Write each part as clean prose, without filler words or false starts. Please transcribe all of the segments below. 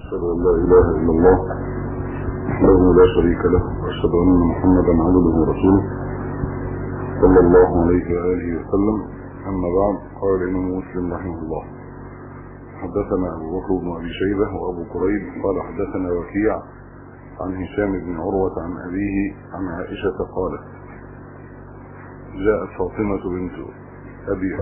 أشهد أن لا إله إلا الله وحده لا شريك له وأشهد أن محمدا عبده ورسوله صلى الله عليه وآله وسلم. أما بعد، قال الإمام مسلم رحمه الله: حدثنا أبو بكر بن أبي شيبة وأبو كريب قال حدثنا وكيع عن هشام بن عروة عن أبيه عن عائشة قالت: جاءت فاطمة بنت أبي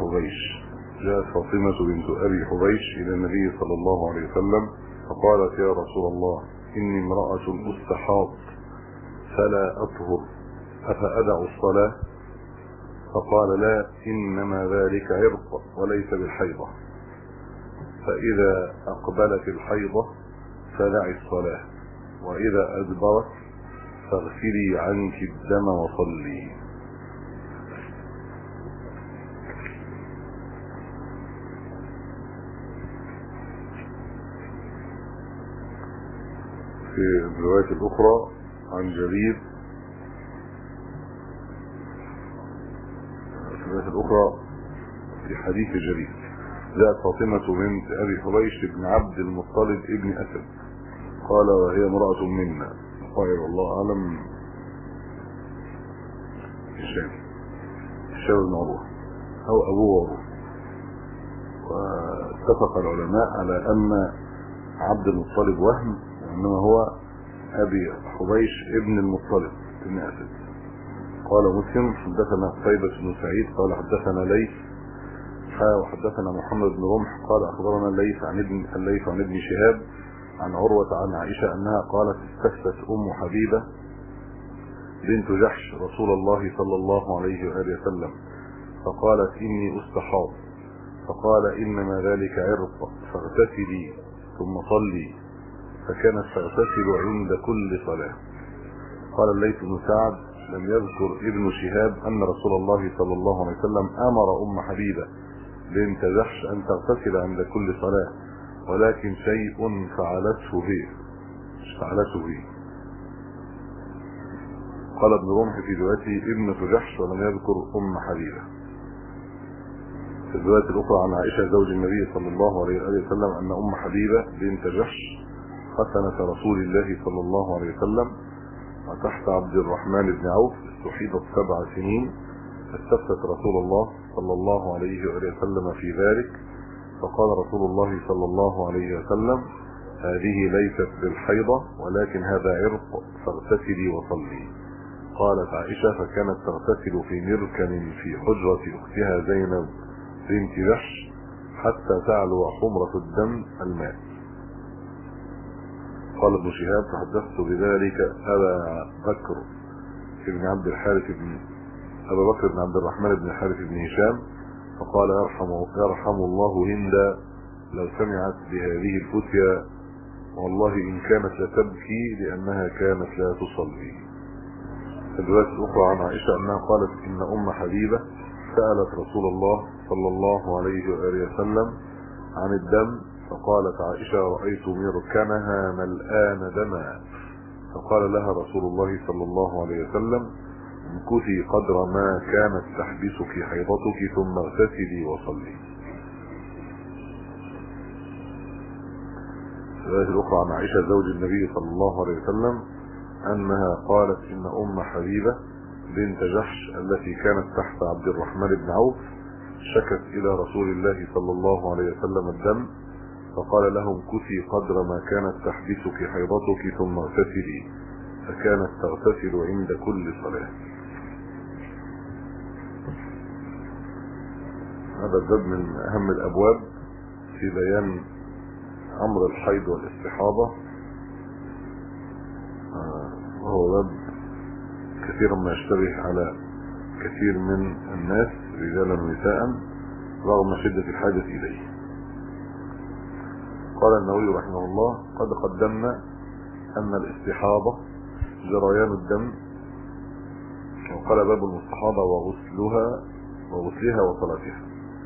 حبيش إلى النبي صلى الله عليه وسلم فقالت: يا رسول الله، إني امرأة أستحاض فلا أطهر، أفأدع الصلاة؟ فقال: لا، إنما ذلك عرق وليس بالحيضة، فإذا أقبلت الحيضة فدعي الصلاة، وإذا أدبرت فاغسلي عنك الدم وصلي. في الرواية الأخرى عن جرير، في حديث جرير: جاءت فاطمة بنت أبي حبيش بن عبد المطلب ابن أسد قال: وهي امرأة منا. قال: والله أعلم هشام بن عروة أو أبوه عروة. واتفق العلماء على أن عبد المطلب وهم، وإنما هو أبي حبيش ابن المطلب ابن أسد. قال مسلم: حدثنا قتيبة بن سعيد قال حدثنا ليث وحدثنا محمد بن رمح قال أخبرنا الليث عن ابن شهاب عن عروة عن عائشة أنها قالت: استفتت أم حبيبة بنت جحش رسول الله صلى الله عليه وآله وسلم فقالت: إني أستحاض، فقال: إنما ذلك عرق، فاغتسلي ثم صلي، فكانت تغتسل عند كل صلاة. قال الليث بن سعد: لم يذكر ابن شهاب أن رسول الله صلى الله عليه وسلم أمر أم حبيبة بنت جحش أن تغتسل عند كل صلاة، ولكن شيء فعلته هي. قال ابن رمح في روايته ابنة جحش ولم يذكر أم حبيبة. في الرواية الأخرى عن عائشة زوج النبي صلى الله عليه وسلم أن أم حبيبة بنت جحش ختنة رسول الله صلى الله عليه وسلم وتحت عبد الرحمن بن عوف استحيضت 7 سنين، فاستفتت رسول الله صلى الله عليه وسلم في ذلك، فقال رسول الله صلى الله عليه وسلم: هذه ليست بالحيضة، ولكن هذا عرق، فاغتسلي وصلي. قالت عائشة: فكانت تغتسل في مركن في حجرة أختها زينب بنت جحش حتى تعلو حمرة الدم الماء. قال ابن شهاب: تحدثت بذلك أبا بكر بن عبد الرحمن بن الحارث بن هشام، فقال: يرحم الله هند لو سمعت بهذه الفتيا، والله إن كانت لتبكي لأنها كانت لا تصلي. في الرواية الأخرى عن عائشة أنها قالت: إن أم حبيبة سألت رسول الله صلى الله عليه وآله وسلم عن الدم، فقالت عائشة: رأيت مركنها ملآن دما، فقال لها رسول الله صلى الله عليه وسلم: امكثي قدر ما كانت تحبسك حيضتك ثم اغتسلي وصلي. في الرواية الأخرى عن عائشة زوج النبي صلى الله عليه وسلم أنها قالت: إن أم حبيبة بنت جحش التي كانت تحت عبد الرحمن بن عوف شكت إلى رسول الله صلى الله عليه وسلم الدم، فقال لهم: امكثي قدر ما كانت تحبسك حيضتك ثم اغتسلي، فكانت تغتسل عند كل صلاة. هذا الباب من أهم الأبواب في بيان أمر الحيض والاستحاضة، وهو باب كثيرا ما يشتبه على كثير من الناس رجالا ونساء رغم شدة الحاجة إليه. قال النووي رحمه الله: قد قدمنا أن الاستحاضة جريان الدم، وقال باب المستحاضة وغسلها وصلاتها.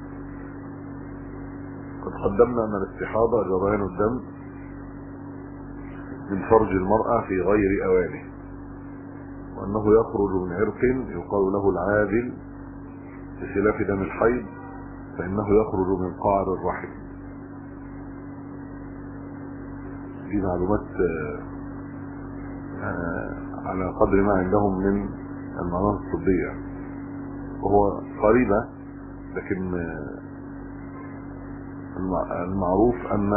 قد قدمنا أن الاستحاضة جريان الدم من فرج المرأة في غير أوانه، وأنه يخرج من عرق يقال له العادل، بخلاف دم الحيض فإنه يخرج من قعر الرحم. دي معلومات على قدر ما عندهم من المعلومات الطبية، وهو قريبة، لكن المعروف أن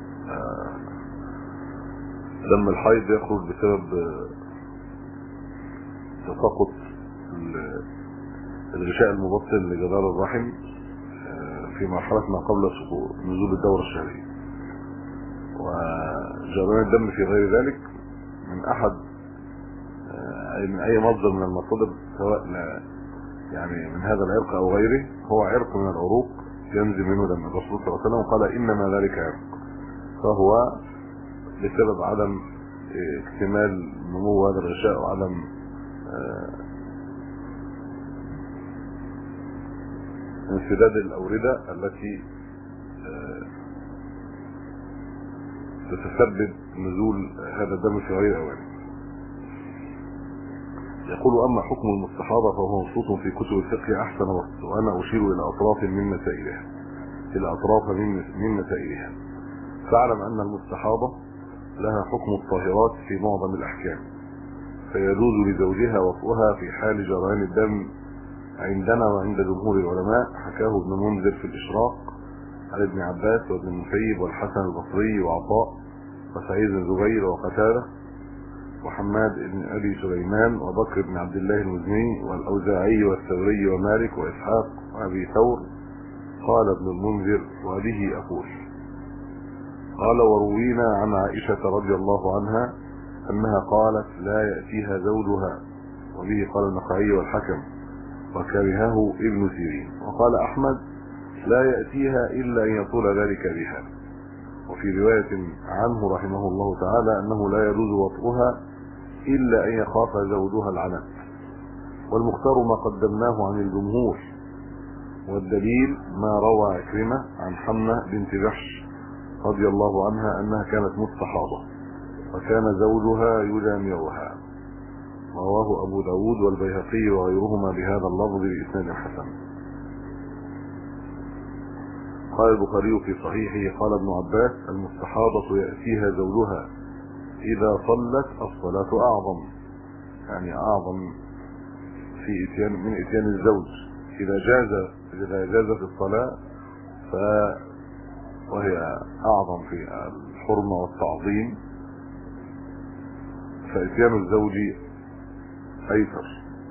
دم الحيض يخرج بسبب تساقط الغشاء المبطن لجدار الرحم في مرحلة ما قبل نزول الدورة الشهرية، وجريان الدم في غير ذلك من أي مصدر من المصادر، سواء يعني من هذا العرق أو غيره، هو عرق من العروق ينزل منه دم. الرسول صلى الله عليه وسلم قال إنما ذلك عرق، فهو بسبب عدم اكتمال نمو هذا الغشاء وعدم انسداد الأوردة التي تتسبب نزول هذا الدم في غير أوانه. يقول أما حكم المستحاضة فهو مبسوط في كتب الفقه أحسن وقت، وأنا أشير إلى أطراف من مسائلها. فاعلم أن المستحاضة لها حكم الطاهرات في معظم الأحكام، فيجوز لزوجها وطئها في حال جريان الدم عندنا وعند جمهور العلماء، حكاه ابن منذر في الإشراق عن ابن عباس وابن المسيب والحسن البصري وعطاء وسعيد بن زبير وقتادة وحماد بن أبي سليمان وبكر بن عبد الله المزني والأوزاعي والثوري ومالك وإسحاق وأبي ثور. قال ابن المنذر: وبه أقول. قال: وروينا عن عائشة رضي الله عنها أنها قالت: لا يأتيها زوجها، وبه قال النخعي والحكم، وكرهه ابن سيرين. وقال أحمد: لا يأتيها إلا أن يطول ذلك بها. وفي رواية عنه رحمه الله تعالى أنه لا يجوز وطئها إلا أن يخاف زوجها العنت. والمختار ما قدمناه عن الجمهور، والدليل ما روى عكرمة عن حمنة بنت جحش رضي الله عنها أنها كانت مستحاضة وكان زوجها يجامعها. رواه أبو داود والبيهقي وغيرهما بهذا اللفظ بإسناد حسن. قال البخاري في صحيحه: قال ابن عباس: المستحاضة يأتيها زوجها إذا صلت الصلاة أعظم، يعني أعظم من إتيان الزوج. إذا جازت الصلاة وهي أعظم في الحرمة والتعظيم، فإتيان الزوج أيسر.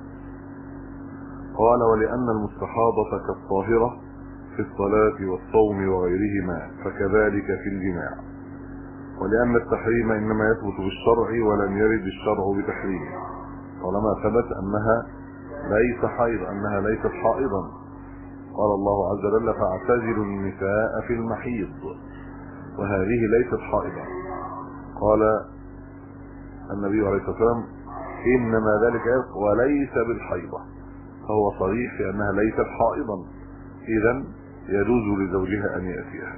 قال: ولأن المستحاضة كالطاهرة في الصلاة والصوم وغيرهما فكذلك في الجماع، ولأن التحريم إنما يثبت بالشرع ولم يرد الشرع بتحريمه، طالما ثبت أنها ليست حائضا. قال الله عز وجل: فاعتزلوا النساء في المحيض، وهذه ليست حائضا. قال النبي عليه الصلاة والسلام: إنما ذلك عرق وليس بالحيضة، فهو صريح في أنها ليست حائضا، إذن يجوز لزوجها أن يأتيها.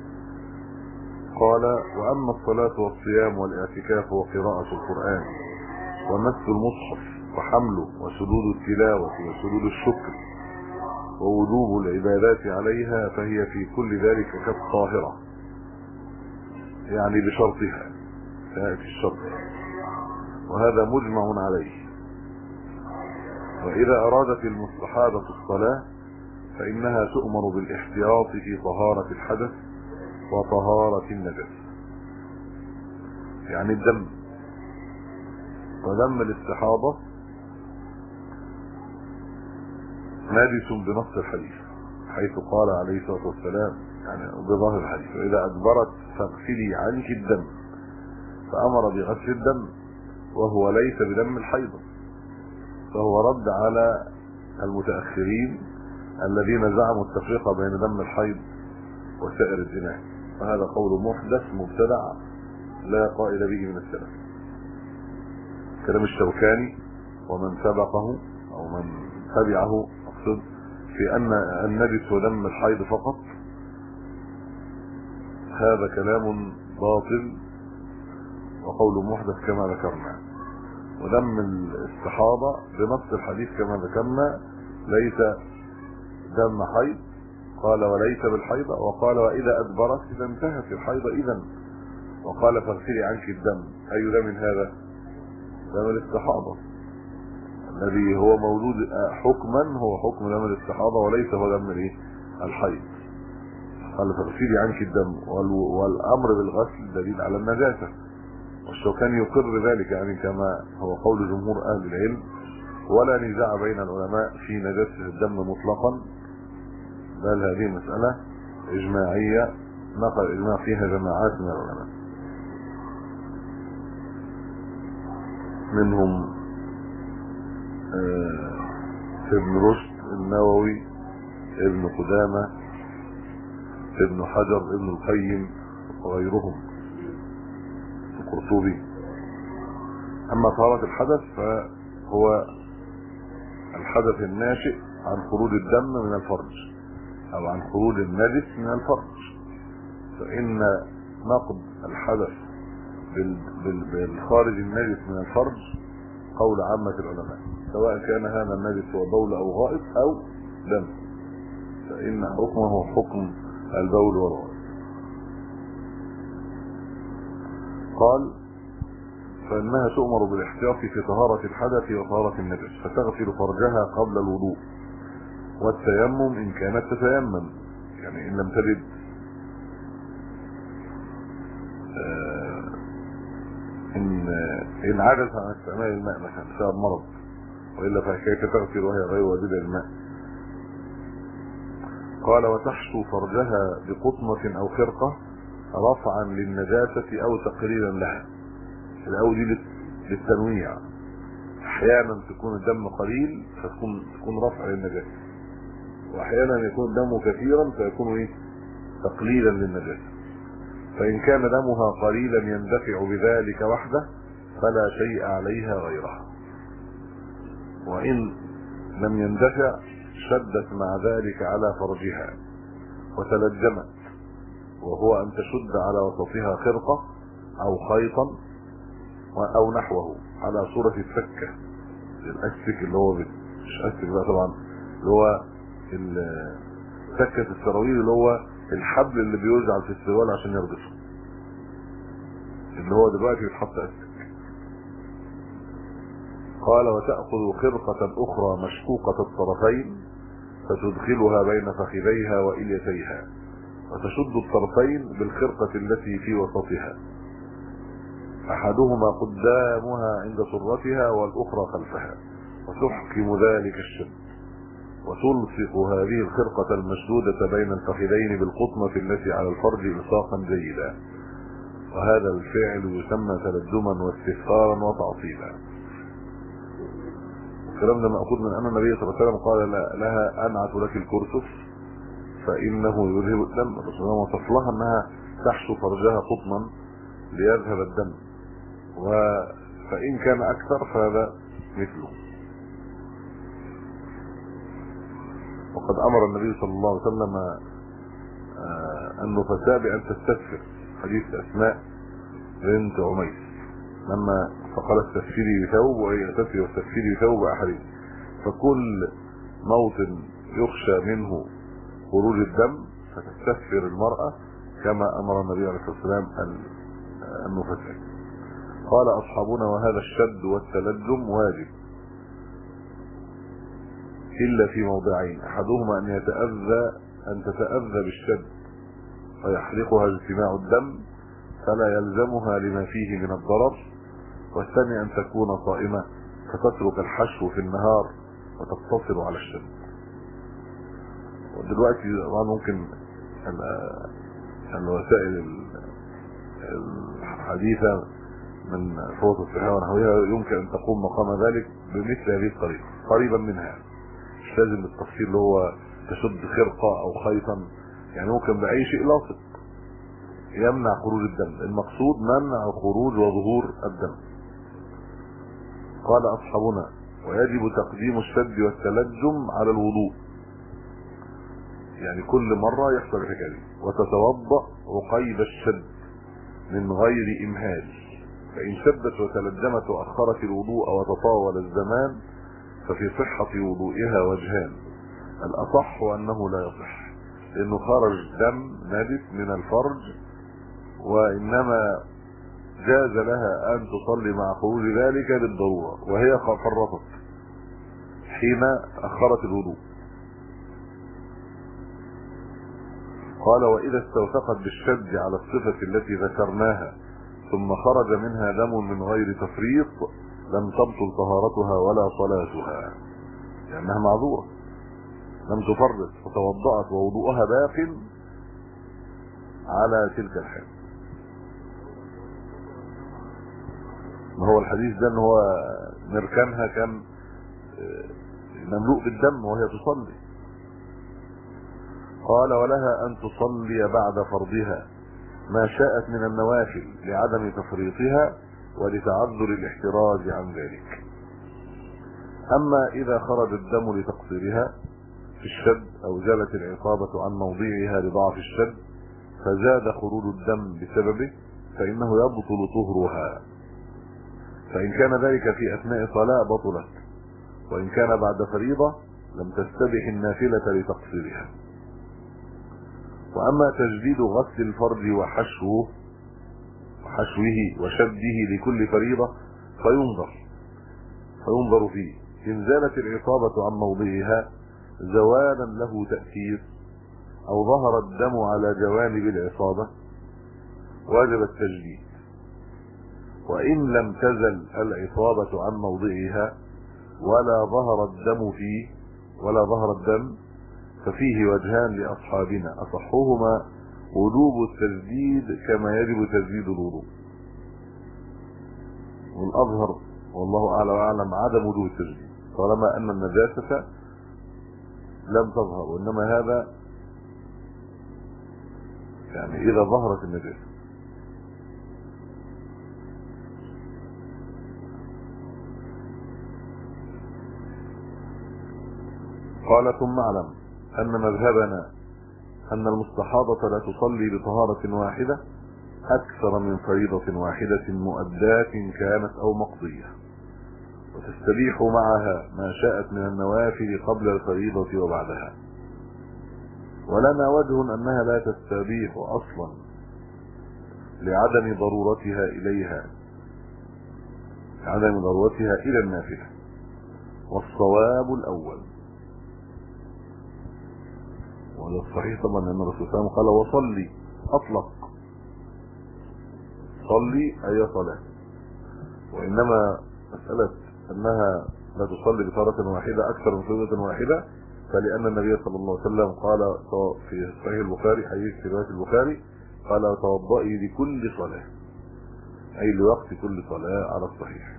قال: وأما الصلاة والصيام والاعتكاف وقراءة القرآن ومس المصحف وحمله وسجود التلاوة وسجود الشكر ووجوب العبادات عليها فهي في كل ذلك كالطاهرة، يعني بشرطها، سيأتي الشرط، وهذا مجمع عليه. وإذا أرادت المستحاضة الصلاة فإنها تؤمر بالاحتياط في طهارة الحدث وطهارة النجس، يعني الدم. ودم الاستحاضة نجس بنص الحديث، حيث قال عليه الصلاة والسلام، يعني بظاهر الحديث: وإذا أدبرت فاغسلي عنك الدم، فأمر بغسل الدم وهو ليس بدم الحيض، فهو رد على المتأخرين الذين زعموا التفرقة بين دم الحيض وسائر الدماء، وهذا قول محدث مبتدع لا قائل به من السلف. كلام الشوكاني ومن سبقه أو من تبعه أقصد في أن النجس ودم الحيض فقط، هذا كلام باطل وقول محدث كما ذكرنا. ودم الاستحاضة بنص الحديث كما ذكرنا ليس دم حيض، قال وليس بالحيض، وقال وإذا أدبرت إذا انتهت الحيض إذن، وقال فاغسلي عنك الدم. أي دم هذا؟ دم الاستحاضة الذي هو مولود حكما، هو حكم دم الاستحاضة وليس هو دم الحيض. قال فاغسلي عنك الدم، والأمر بالغسل دليل على النجاسة، والشوكاني يقر ذلك يعني كما هو قول جمهور أهل العلم، ولا نزاع بين العلماء في نجاسة الدم مطلقا، بل هذه مسألة إجماعية نقل الإجماع فيها جماعات من العلماء، منهم ابن رشد، النووي، ابن قدامة، ابن حجر، ابن القيم وغيرهم، القرطبي. أما طهارة الحدث فهو الحدث الناشئ عن خروج الدم من الفرج أو عن خروج النجس من الفرج، فإن نقض الحدث بالخارج النجس من الفرج قول عامة العلماء، سواء كان هذا النجس هو بول أو غائط أو دم، فإن حكمه حكم البول والغائط. قال فإنها تؤمر بالاحتياط في طهارة الحدث وطهارة النجس، فتغسل فرجها قبل الوضوء، والتيمم إن كانت تتيمم، يعني إن لم تجد إن عجز عن استعمال الماء مثلا بسبب مرض، وإلا فكيف تغسل وهي غير واجبة الماء. قال وتحشو فرجها بقطمة أو خرقة رفعا للنجاسة أو تقريرا لها. الأول دي للتنويع، أحيانا تكون الدم قليل فتكون رفع للنجاسة، وأحيانا يكون الدم كثيرا فيكون تقليلا للنجاسة. فإن كان دمها قليلا يندفع بذلك وحده فلا شيء عليها غيرها، وإن لم يندفع شدت مع ذلك على فرجها وتلجمت، وهو أن تشد على وسطها خرقة أو خيطا أو نحوه على صورة السكة، الأسك اللي هو مش أسك بقى طبعا، اللي هو سكة السراويل، اللي هو الحبل اللي بيوزع في السروال عشان يربطه، اللي هو دلوقتي بيتحط أسك. قال وتأخذ خرقة أخرى مشقوقة الطرفين فتدخلها بين فخذيها وإليتيها، وتشد الطرفين بالخرقة التي في وسطها، أحدهما قدامها عند سرتها والأخرى خلفها، وتحكم ذلك الشد، وتلصق هذه الخرقة المشدودة بين الفخذين بالقطمة التي على الفرج إلصاقا جيدا، وهذا الفعل يسمى تلجما واستثقارا وتعصيبا. الكلام ده مأخوذ من أن النبي صلى الله عليه وسلم قال لها أنعت لك الكرسف فإنه يذهب الدم. الرسول صلى الله عليه وسلم وصف لها أنها تحشو فرجها قطنا ليذهب الدم، فإن كان أكثر فهذا مثله. وقد أمر النبي صلى الله عليه وسلم النفساء بأن تستغفر، حديث أسماء بنت عميس لما فقال استغفري بثوب وهي تسري واستغفري بثوب أحدهم، فكل موطن يخشى منه خروج الدم فتستغفر المرأة كما أمر النبي عليه الصلاة والسلام النفساء. قال أصحابنا وهذا الشد والتلجم واجب إلا في موضعين، أحدهما أن تتأذى بالشد فيحرقها اجتماع الدم فلا يلزمها لما فيه من الضرر، والثاني أن تكون صائمة فتترك الحشو في النهار وتقتصر على الشد. ودلوقتي ممكن الوسائل الحديثة من صوت الصحة ونحوها يمكن أن تقوم مقام ذلك بمثل هذه الطريقة قريبا منها، مش لازم التفصيل اللي هو تشد خرقة أو خيطا، يعني ممكن بأي شيء لاصق يمنع خروج الدم، المقصود منع خروج وظهور الدم. قال أصحابنا ويجب تقديم الشد والتلجم على الوضوء، يعني كل مرة يحصل الحكاية دي، وتتوضأ عقيب الشد من غير إمهال، فإن شدت وتلجمت وأخرت الوضوء وتطاول الزمان ففي صحة وضوئها وجهان، الأصح أنه لا يصح لأنه خرج دم نجس من الفرج، وإنما جاز لها أن تصلي مع خروج ذلك بالضرورة، وهي فرطت حين أخرت الوضوء. قال وإذا استوثقت بالشد على الصفة التي ذكرناها ثم خرج منها دم من غير تفريط لم تبطل طهارتها ولا صلاتها، لأنها معذورة، لم تفرط فتوضأت ووضوءها باق على تلك الحال. ما هو الحديث ده ان هو مركنها كان مملوء بالدم وهي تصلي. قال ولها أن تصلي بعد فرضها ما شاءت من النوافل لعدم تفريطها ولتعذر الاحتراز عن ذلك. أما إذا خرج الدم لتقصيرها في الشد أو زالت العصابة عن موضعها لضعف الشد فزاد خروج الدم بسببه فإنه يبطل طهرها، فإن كان ذلك في أثناء صلاة بطلت، وإن كان بعد فريضة لم تستبح النافلة لتقصيرها. وأما تجديد غسل الفرج وحشوه وشده لكل فريضة فينظر فيه إن زالت العصابة عن موضعها زوالا له تأثير أو ظهر الدم على جوانب العصابة واجب التجديد، وإن لم تزل العصابة عن موضعها ولا ظهر الدم ففيه وجهان لأصحابنا أصحهما وجوب التجديد كما يجب تجديد الوضوء، والأظهر والله أعلى وأعلم عدم وجوب التجديد طالما أن النجاسة لم تظهر، وإنما هذا يعني إذا ظهرت النجاسة. قال ثم اعلم أن مذهبنا أن المستحاضة لا تصلي بطهارة واحدة أكثر من فريضة واحدة مؤداة كانت أو مقضية، وتستبيح معها ما شاءت من النوافل قبل الفريضة وبعدها، ولنا وجه أنها لا تستبيح أصلا لعدم ضرورتها إلى النافلة، والصواب الأول. وهذا الصحيح طبعا أن الرسول صلى الله عليه وسلم قال وصلي أطلق، صلي أي صلاة، وإنما مسألة أنها لا تصلي بطهارة واحدة أكثر من فريضة واحدة فلأن النبي صلى الله عليه وسلم قال في صحيح البخاري حديث في رواية البخاري قال توضئي لكل صلاة، أي لوقت كل صلاة على الصحيح.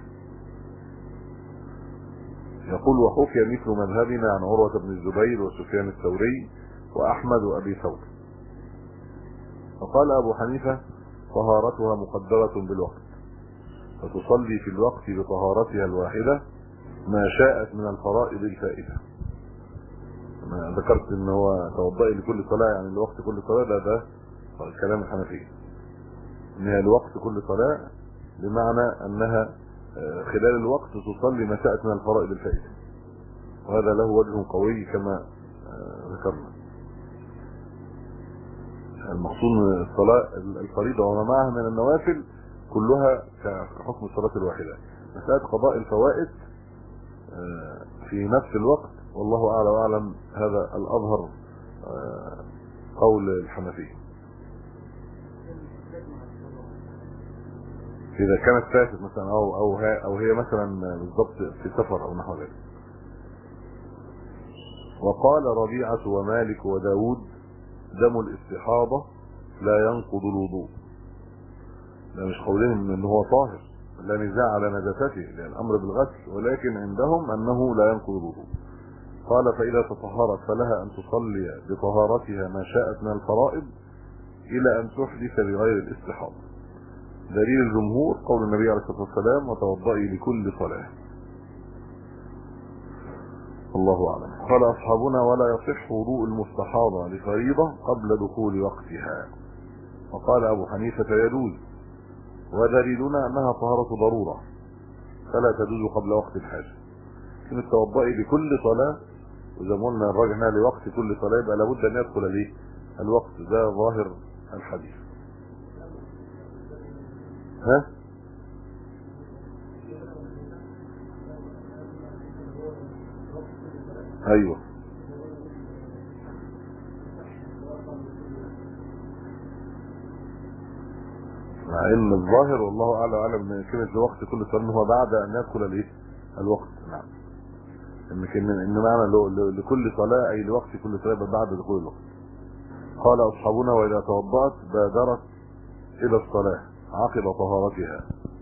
يقول وحكي مثل مذهبنا عن عروة بن الزبير وسفيان الثوري وأحمد وأبي ثور. فقال أبو حنيفة طهارتها مقدرة بالوقت، فتصلي في الوقت بطهارتها الواحدة ما شاءت من الفرائض الفائدة. أنا ذكرت إن هو توضئي لكل صلاة يعني لوقت كل صلاة، ده كلام الحنفية، إنها لوقت كل صلاة بمعنى أنها خلال الوقت تصلي ما شاءت من الفرائض الفائدة، وهذا له وجه قوي كما ذكرنا. المقصود من الصلاة الفريضة وما معها من النوافل كلها كحكم الصلاة الواحدة. مسألة قضاء الفوائد في نفس الوقت والله أعلى وأعلم هذا الأظهر قول الحنفية. إذا كانت فاتت مثلا أو هي مثلا بالضبط في سفر أو نحو ذلك. وقال ربيعة ومالك وداود دم الاستحاضة لا ينقض الوضوء. ده مش قولهم ان هو طاهر، لا نزاع على نجاسته لان الامر بالغسل، ولكن عندهم انه لا ينقض الوضوء. قال فاذا تطهرت فلها ان تصلي بطهارتها ما شاءت من الفرائض الى ان تحدث بغير الاستحاضة. دليل الجمهور قول النبي عليه الصلاة والسلام وتوضئي لكل صلاة. الله أعلم. قال أصحابنا ولا يصح وضوء المستحاضة لفريضة قبل دخول وقتها. وقال أبو حنيفة يجوز، ودليلنا أنها طهارة ضرورة فلا تجوز قبل وقت الحاجة. لكن التوضئي لكل صلاة وإذا قلنا الراجح لوقت كل صلاة يبقى لابد أن يدخل ليه الوقت، ده ظاهر الحديث. ها؟ ايوه، مع ان الظاهر والله اعلى واعلم ان كلمه لوقت كل صلاه هو بعد ان يدخل الايه؟ الوقت. نعم، ان معنى لكل صلاه اي لوقت كل صلاه بعد دخول الوقت. قال اصحابنا واذا توضأت بادرت الى الصلاه عقب طهارتها،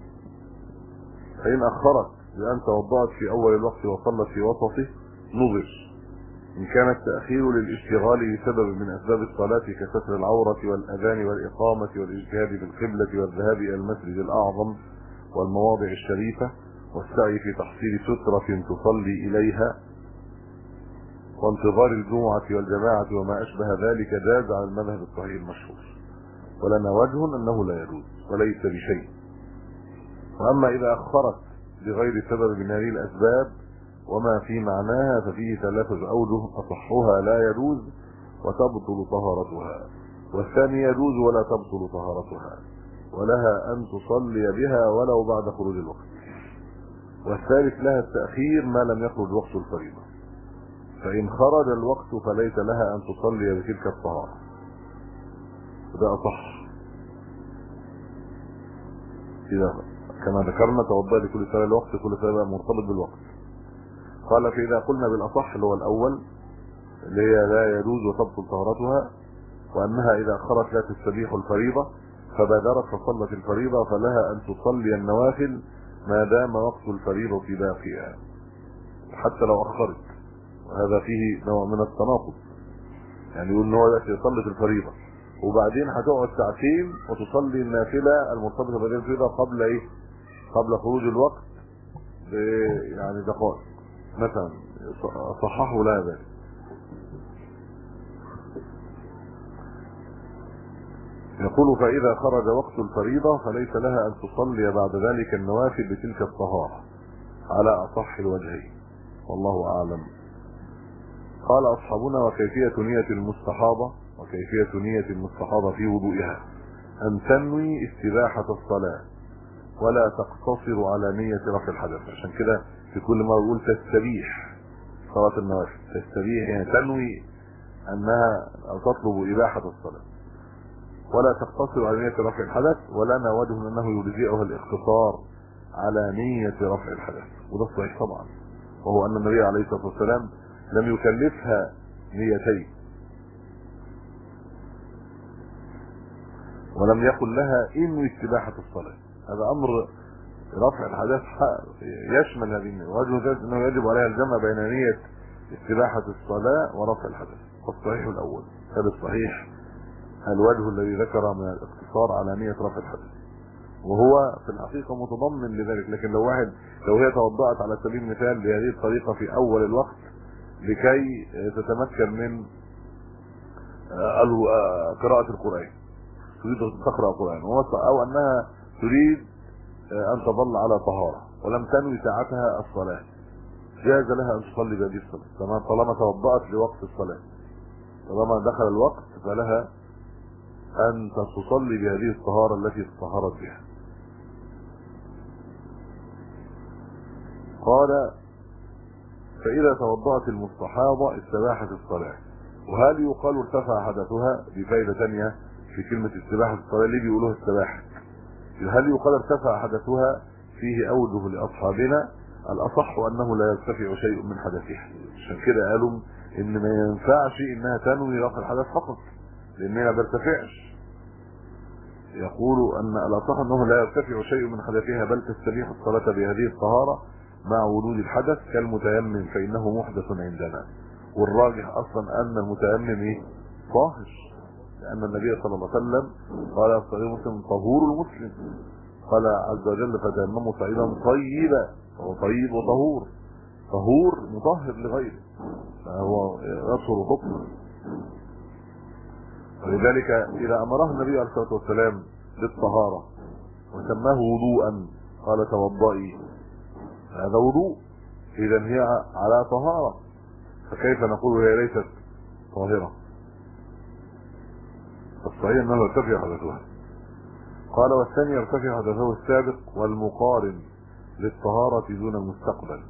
فان اخرت بان توضأت في اول الوقت وصلت في وسطه نظر. إن كان التأخير للاشتغال بسبب من أسباب الصلاة كستر العورة والأذان والإقامة والاجتهاد بالقبلة والذهاب إلى المسجد الأعظم والمواضع الشريفة والسعي في تحصيل سترة تصلي إليها وانتظار الجمعة والجماعة وما أشبه ذلك جاز على المذهب الصحيح المشهور، ولنا وجه أنه لا يجوز وليس بشيء. وأما إذا أخرت بغير سبب من هذه الأسباب وما في معناها ففيه ثلاثة أوجه: أصحها لا يجوز وتبطل طهارتها، والثاني يجوز ولا تبطل طهارتها ولها أن تصلي بها ولو بعد خروج الوقت، والثالث لها التأخير ما لم يخرج وقت الفريضة، فإن خرج الوقت فليس لها أن تصلي بتلك الطهارة. ده أصح. إذا كما ذكرنا توضأ لكل صلاة الوقت، كل صلاة مرتبط بالوقت. قال فإذا قلنا بالأصح اللي هو الأول اللي هي لا يجوز وتبطل طهارتها، وأنها إذا أخرت لا تستبيح الفريضة فبادرت فصلت الفريضة فلها أن تصلي النوافل ما دام وقت الفريضة باقيا حتى لو أخرت، وهذا فيه نوع من التناقض. يعني يقول إن هو دلوقتي يصلي الفريضة وبعدين هتقعد ساعتين وتصلي النافلة المرتبطة بهذه الفريضة قبل إيه؟ قبل خروج الوقت يعني دقائق مثلا، صححوا لها ذلك. يقول فإذا خرج وقت الفريضة فليس لها أن تصلي بعد ذلك النوافل بتلك الطهارة على أصح الوجهين والله أعلم. قال أصحابنا وكيفية نية المستحاضة، وكيفية نية المستحاضة في وضوئها أن تنوي استباحة الصلاة ولا تقتصر على نية رفع الحدث. عشان كده في كل مرة يقول تستبيح صلاة النوافل، تستبيح يعني تنوي أنها أو تطلب إباحة الصلاة، ولا تقتصر على نية رفع الحدث، ولنا وجه أنه يجزئها الاقتصار على نية رفع الحدث، وده صحيح طبعا، وهو أن النبي عليه الصلاة والسلام لم يكلفها نيتين ولم يقل لها إنه استباحة الصلاة. هذا أمر رفع الحدث يشمل هذه النية، وجه ذلك أنه يجب عليها الجمع بين نية استباحة الصلاة ورفع الحدث. والصحيح الأول، هذا الصحيح الوجه الذي ذكر من الاقتصار على نية رفع الحدث، وهو في الحقيقة متضمن لذلك. لكن لو هي توضأت على سبيل المثال بهذه الطريقة في أول الوقت لكي تتمكن من قراءة القرآن، تريد تقرأ القرآن، أو أنها تريد أن تظل على طهارة ولم تنوي ساعتها الصلاة، جاز لها أن تصلي بهذه الصلاة طالما توضأت لوقت الصلاة، طالما دخل الوقت فلها أن تصلي بهذه الطهارة التي تطهرت بها. قال فإذا توضأت المستحاضة استباحت الصلاة. وهل يقال ارتفع حدثها؟ دي فائدة ثانية في كلمة استباحة الصلاة، ليه بيقولوها استباحت؟ هل يقال ارتفع حدثها؟ فيه أوجه لأصحابنا، الأصح أنه لا يرتفع شيء من حدثها، عشان كده قالوا إن ما ينفعش إنها تنوي رفع الحدث فقط لأنها ما بيرتفعش. يقول أن الأصح أنه لا يرتفع شيء من حدثها بل تستبيح الصلاة بهذه الطهارة مع وجود الحدث كالمتيمم فإنه محدث عندنا. والراجح أصلا أن المتيمم طاهر، لأن النبي صلى الله عليه وسلم قال في صحيح مسلم طهور المسلم، قال عز وجل فتيمموا صعيدا طيبا، فهو طيب وطهور، طهور مطهر لغيره، فهو يطهر حكمه. ولذلك إذا أمره النبي عليه الصلاة والسلام بالطهارة وسماه وضوءا قال توضئي، هذا وضوء، إذا هي على طهارة، فكيف نقول هي ليست طاهرة؟ الصحيح أنه يرتفع حدثها. قال والثاني يرتفع حدثه السابق والمقارن للطهارة دون المستقبل.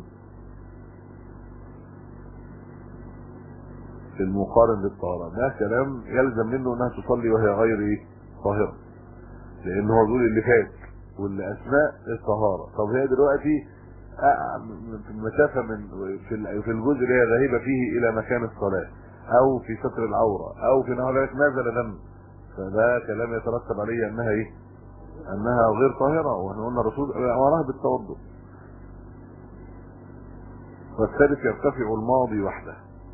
المقارن للطهارة ده كلام يلزم منه انها تصلي وهي غير طاهرة، لان هو بيقول اللي فات واللي اثناء الطهارة. طب هي دلوقتي مسافة من في الجزء اللي هي ذاهبة فيه الى مكان الصلاة او في ستر العورة او في نهار نازل دم، فده كلام يترتب عليه انها انها غير طاهرة، واحنا قلنا الرسول امرها بالتوضؤ. والثالث يرتفع الماضي وحده،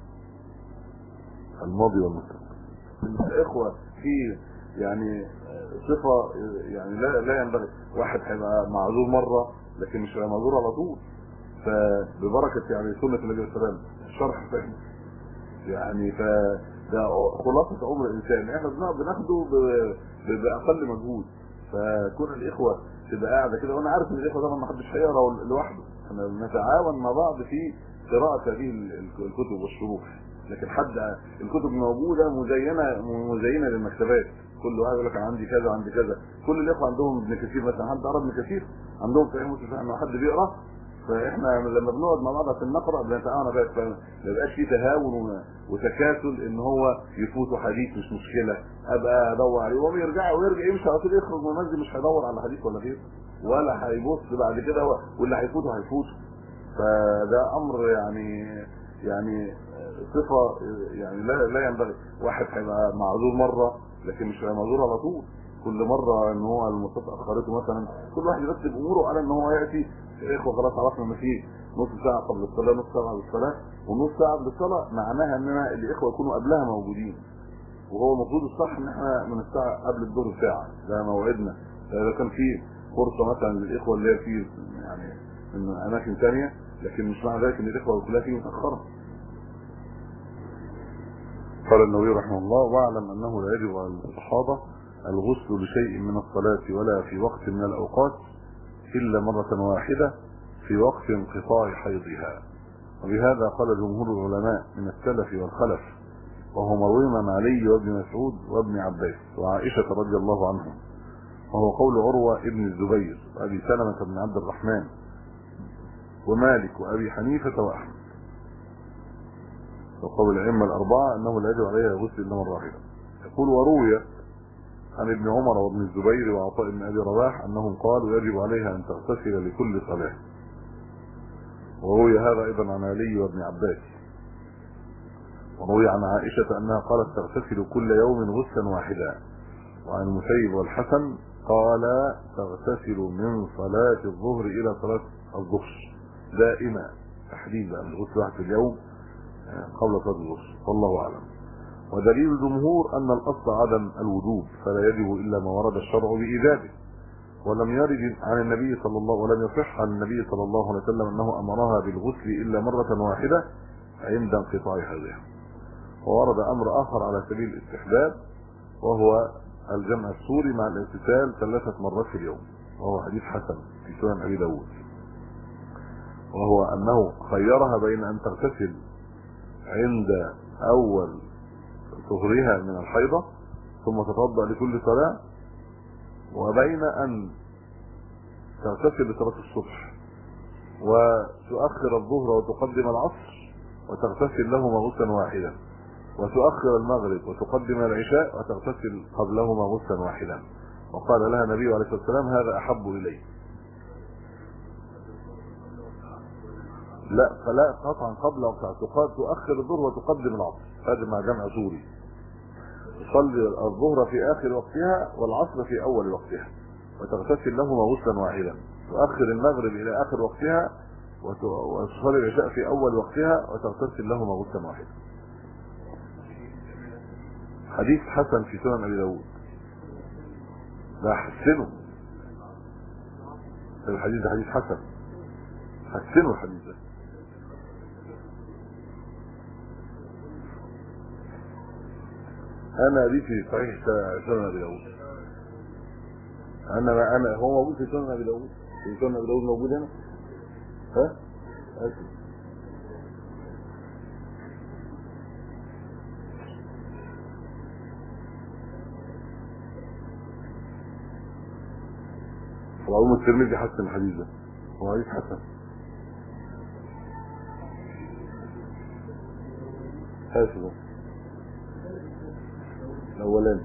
الماضي والمستقبل. الاخوة في يعني صفة يعني لا ينبغي واحد هيبقى معذور مرة لكن مش هيبقى معذور على طول، فببركة يعني سنة النبي صلى الله عليه وسلم الشرح فهم يعني، فده خلاصة عمر الانسان احنا بناخده باقل مجهود. فكون الاخوة تبقى قاعدة كده، وانا عارف ان الاخوة طبعا ما حدش هيقرا لوحده، احنا بنتعاون مع بعض في قراءة هذه الكتب والشروح، لكن حد الكتب موجودة مزينة للمكتبات، كل واحد يقول لك انا عندي كذا عندي كذا. كل الاخوة عندهم ابن كثير مثلا، حد قرا ابن كثير، عندهم صحيح مسلم، انه حد بيقرا، فاحنا لما بنقعد مع بعض عشان نقرا بنتعاون بقى، فما يبقاش في تهاون وتكاسل ان هو يفوته حديث مش مشكله ابقى ادور عليه وهو يرجع يمشي على طول يخرج من المسجد، مش هيدور على حديث ولا غيره ولا هيبص بعد كده، واللي هيفوته هيفوته. فده امر يعني صفه يعني لا ينبغي واحد هيبقى معذور مره لكن مش هيبقى معذور على طول. كل مره ان هو المصطفى اخرته مثلا، كل واحد يرتب اموره على ان هو ياتي. اخوه خلاص عرفنا ان في نص ساعه قبل الصلاه، نص ساعه قبل الصلاه، ونص ساعه قبل الصلاه، معناها اننا الاخوه يكونوا قبلها موجودين، وهو المفروض الصح ان احنا من الساعه قبل الظهر ساعه، ده موعدنا. فاذا كان في فرصه مثلا للاخوه اللي هي في يعني من اماكن ثانيه، لكن مش معنى ذلك ان الاخوه كلها تيجي متاخره. قال النووي رحمه الله: واعلم انه لا يجب على الصحابه الغسل لشيء من الصلاه ولا في وقت من الاوقات الا مره واحده في وقت انقطاع حيضها. وبهذا قال جمهور العلماء من السلف والخلف، وهو مروي عن علي وابن مسعود وابن عباس وعائشه رضي الله عنهم، وهو قول عروه ابن الزبير وابي سلمه بن عبد الرحمن ومالك وابي حنيفه واحمد، وقول الائمه الاربعه انه لا يجب عليها غسل الا مره واحده. يقول: وروي عن ابن عمر وابن الزبير وعطاء بن ابي رواح انهم قالوا يجب عليها ان تغتسل لكل صلاه. وروي هذا ايضا عن علي وابن عباس. وروي عن عائشه انها قالت تغتسل كل يوم غسلا واحدا. وعن المسيب والحسن قال تغتسل من صلاه الظهر الى صلاه الظهر دائما، تحديد بقى الغسل واحد في اليوم قبل صلاه الظهر، والله اعلم. ودليل الجمهور ان الاصل عدم الوجوب، فلا يجب الا ما ورد الشرع بايجابه، ولم يرد عن النبي صلى الله ولم يصح عن النبي صلى الله عليه وسلم انه امرها بالغسل الا مره واحده عند انقطاع حيضها. وورد امر اخر على سبيل الاستحباب، وهو الجمع السوري مع الاغتسال 3 مرات في اليوم، وهو حديث حسن في سنن ابي داود، وهو انه خيرها بين ان تغتسل عند اول طهرها من الحيضة ثم تتوضأ لكل صلاة، وبين ان تغتسل لصلاة الصبح وتؤخر الظهر وتقدم العصر وتغتسل لهما غسلا واحدا، وتؤخر المغرب وتقدم العشاء وتغتسل قبلهما غسلا واحدا. وقال لها النبي عليه الصلاة والسلام: هذا احب الي. لا، فلا قطعا قبل وقتها، تؤخر الظهر وتقدم العصر، هذا مع جمع سوري. تصلي الظهر في اخر وقتها والعصر في اول وقتها، وتغتسل لهما غسلا واحدا، تؤخر المغرب الى اخر وقتها وتصلي العشاء في اول وقتها وتغتسل لهما غسلا واحدا. حديث حسن في سنن ابي داود، ده حسنه الحديث، ده حديث حسن، حسنه الحديث ده. انا دي في صحيح سنن ابي داود، انا هو موجود في سنن ابي داود، في سنن ابي داود موجود هنا. ها أكيد. وعلوم الترمذي حسن الحديث ده، هو حديث حسن. هذا الاولاني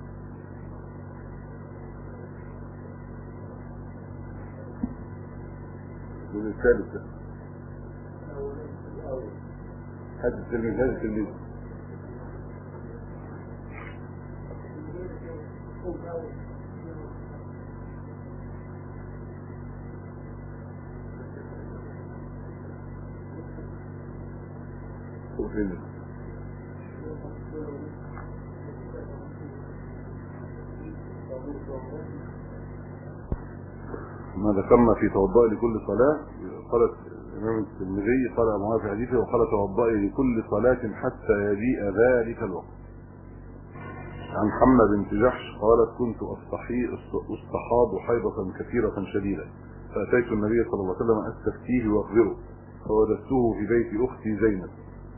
والثالث ده هذا الترمذي، هذا الترمذي ما ذكرنا في توضئ لكل صلاة. قالت الإمام الترمذي قال معاذ في حديثه وقال توضئي لكل صلاة حتى يجيء ذلك الوقت. عن حمة بنت جحش قالت كنت استحاض حيضة كثيرة شديدة فأتيت النبي صلى الله عليه وسلم أستفتيه وأخبره فوجدته في بيت أختي زينب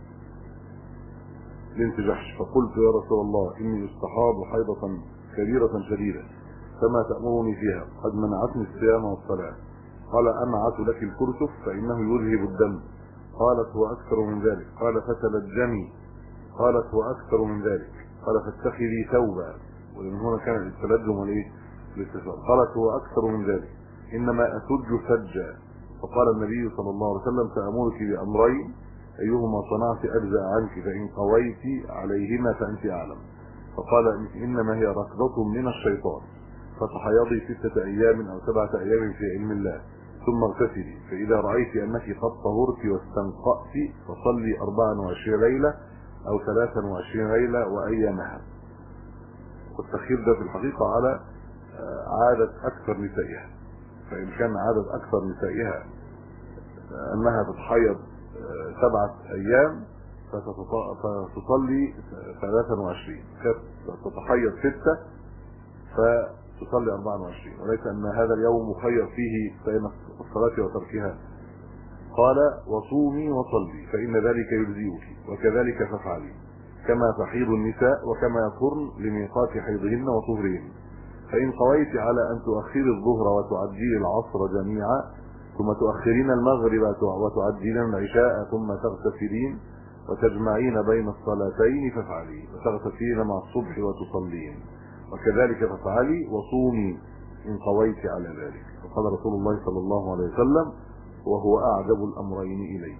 بنت جحش فقلت يا رسول الله إني استحاض حيضة كبيرة شديدة فما تأمرني فيها قد منعتني الصيام والصلاة. قال أنعت لك الكرسف فإنه يذهب الدم. قالت هو أكثر من ذلك. قال فتلجمي. قالت هو أكثر من ذلك. قال فاتخذي ثوبا، ومن هنا كان التلجم والايه الاتصال. قالت هو أكثر من ذلك إنما أسج سجا. فقال النبي صلى الله عليه وسلم سأمرك بأمرين أيهما صنعت أجزاء عنك فإن قويت عليهما فأنت أعلم. فقال إنما هي ركضة من الشيطان فتحيضي 6 أيام أو 7 أيام في علم الله ثم اغتسلي فإذا رأيت أنك قد طهرت واستنقأت فصلي 24 ليلة أو 23 ليلة وأيامها. والتخيير ده في الحقيقة على عادة أكثر نسائها، فإن كان عادة أكثر نسائها أنها تتحيض 7 أيام فتصلي 23، كانت تتحيض 6 فتصلي 24، وليس أن هذا اليوم مخير فيه بين الصلاة وتركها. قال وصومي وصلي فإن ذلك يجزئك وكذلك فافعلي كما تحيض النساء وكما يطهرن لميقات حيضهن وطهرهن. فإن قويت على أن تؤخري الظهر وتعجلي العصر جميعا ثم تؤخرين المغرب وتعجلين العشاء ثم تغتسلين وتجمعين بين الصلاتين فافعلي وتغتسلين مع الصبح وتصلين وكذلك فافعلي وصومي إن قويت على ذلك. وقال رسول الله صلى الله عليه وسلم وهو أعجب الأمرين إلي.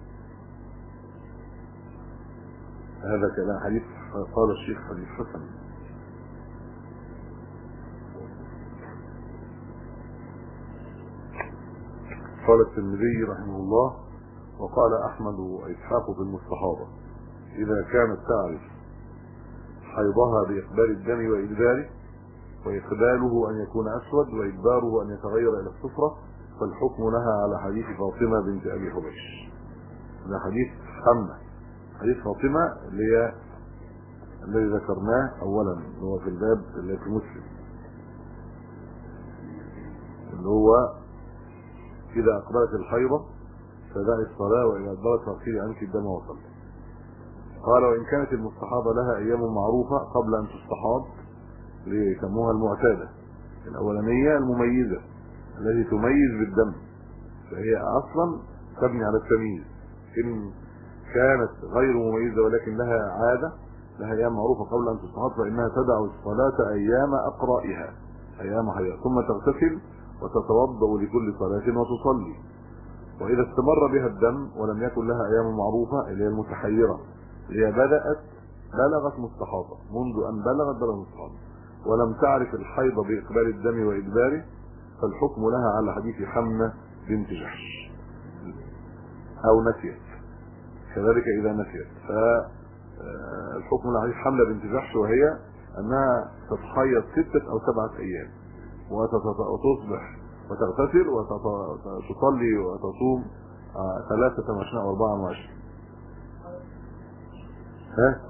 هذا كلام حديث قال الشيخ حديث حسن. قال الترمذي رحمه الله وقال أحمد وإسحاق في المستحاضة إذا كانت تعرف حيضها بإقبال الدم وإدباره وإقباله أن يكون أسود وإدباره أن يتغير إلى الصفرة فالحكم لها على حديث فاطمة بنت أبي حبيش. ده حديث حمة. حديث فاطمة الذي ذكرناه أولا اللي هو في الباب اللي في مسلم اللي هو إذا أقبلت الحيضة فدعي الصلاة وإذا أدبرت فاغسلي عنك الدم وصلي. قال وإن كانت المستحاضة لها أيام معروفة قبل أن تستحاض ليسموها المعتادة الأولانية المميزة التي تميز بالدم فهي أصلا تبني على التمييز. إن كانت غير مميزة ولكن لها عادة لها أيام معروفة قبل أن تستحاض فإنها تدع الصلاة أيام أقرائها أيام حيض ثم تغتسل وتتوضأ لكل صلاة وتصلي. وإذا استمر بها الدم ولم يكن لها أيام معروفة اللي هي المتحيرة اللي هي بلغت مستحاضة منذ أن بلغت مستحاضة ولم تعرف الحيض بإقبال الدم وإدباره فالحكم لها على حديث حمة بنت جحش أو نسيت كذلك إذا نسيت فالحكم لها حديث حمة بنت جحش وهي أنها تتحيض 6 أو 7 أيام وتصبح وتغتسل وتصلي وتصوم 23 أو 24. ها؟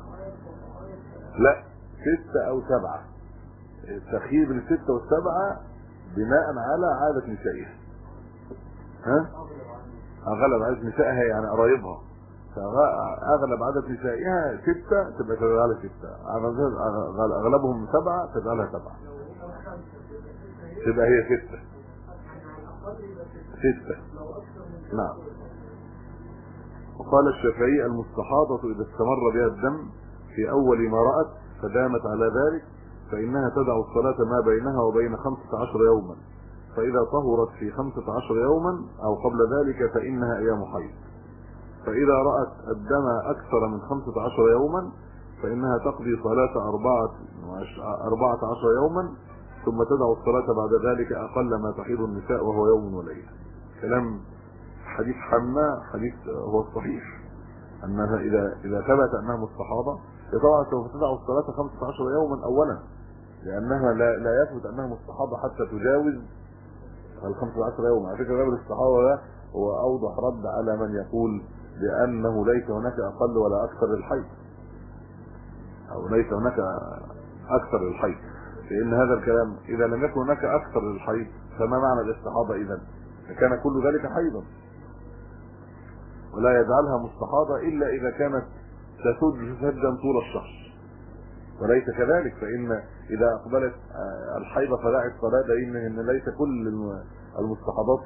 لا 6 أو 7. التخيير بين 6 و7 بناء على عادة نسائها. ها؟ أغلب عادة نسائها يعني قرايبها فأغلب عادة نسائها 6 تبقى شغالة 6 أغلبهم 7 تبقى لها 7 تبقى هي 6 6. نعم. وقال الشافعي المستحاضة إذا استمر بها الدم في أول ما رأت فدامت على ذلك فإنها تدع الصلاة ما بينها وبين 15 يوما، فإذا طهرت في 15 يوما أو قبل ذلك فإنها أيام حيض، فإذا رأت الدم أكثر من 15 يوما فإنها تقضي صلاة 14 يوما ثم تدع الصلاة بعد ذلك أقل ما تحيض النساء وهو يوم وليلة. كلام حديث حمى حديث هو الصحيح أنها إذا ثبت أنها مستحاضة طبعا سوف تدع الصلاة 15 يوما أولا، لأنها لا يثبت أنها مستحاضة حتى تجاوز 15 يوم. على فكرة باب الاستحاضة ده هو أوضح رد على من يقول بأنه ليس هناك أقل ولا أكثر للحيض، أو ليس هناك أكثر للحيض، لأن هذا الكلام إذا لم يكن هناك أكثر للحيض فما معنى الاستحاضة إذن؟ فكان كل ذلك حيضا، ولا يجعلها مستحاضة إلا إذا كانت تسد سدا طول الشهر، وليس كذلك فإن إذا أقبلت الحيضة فدعت الصلاة إن ليس كل المستحاضات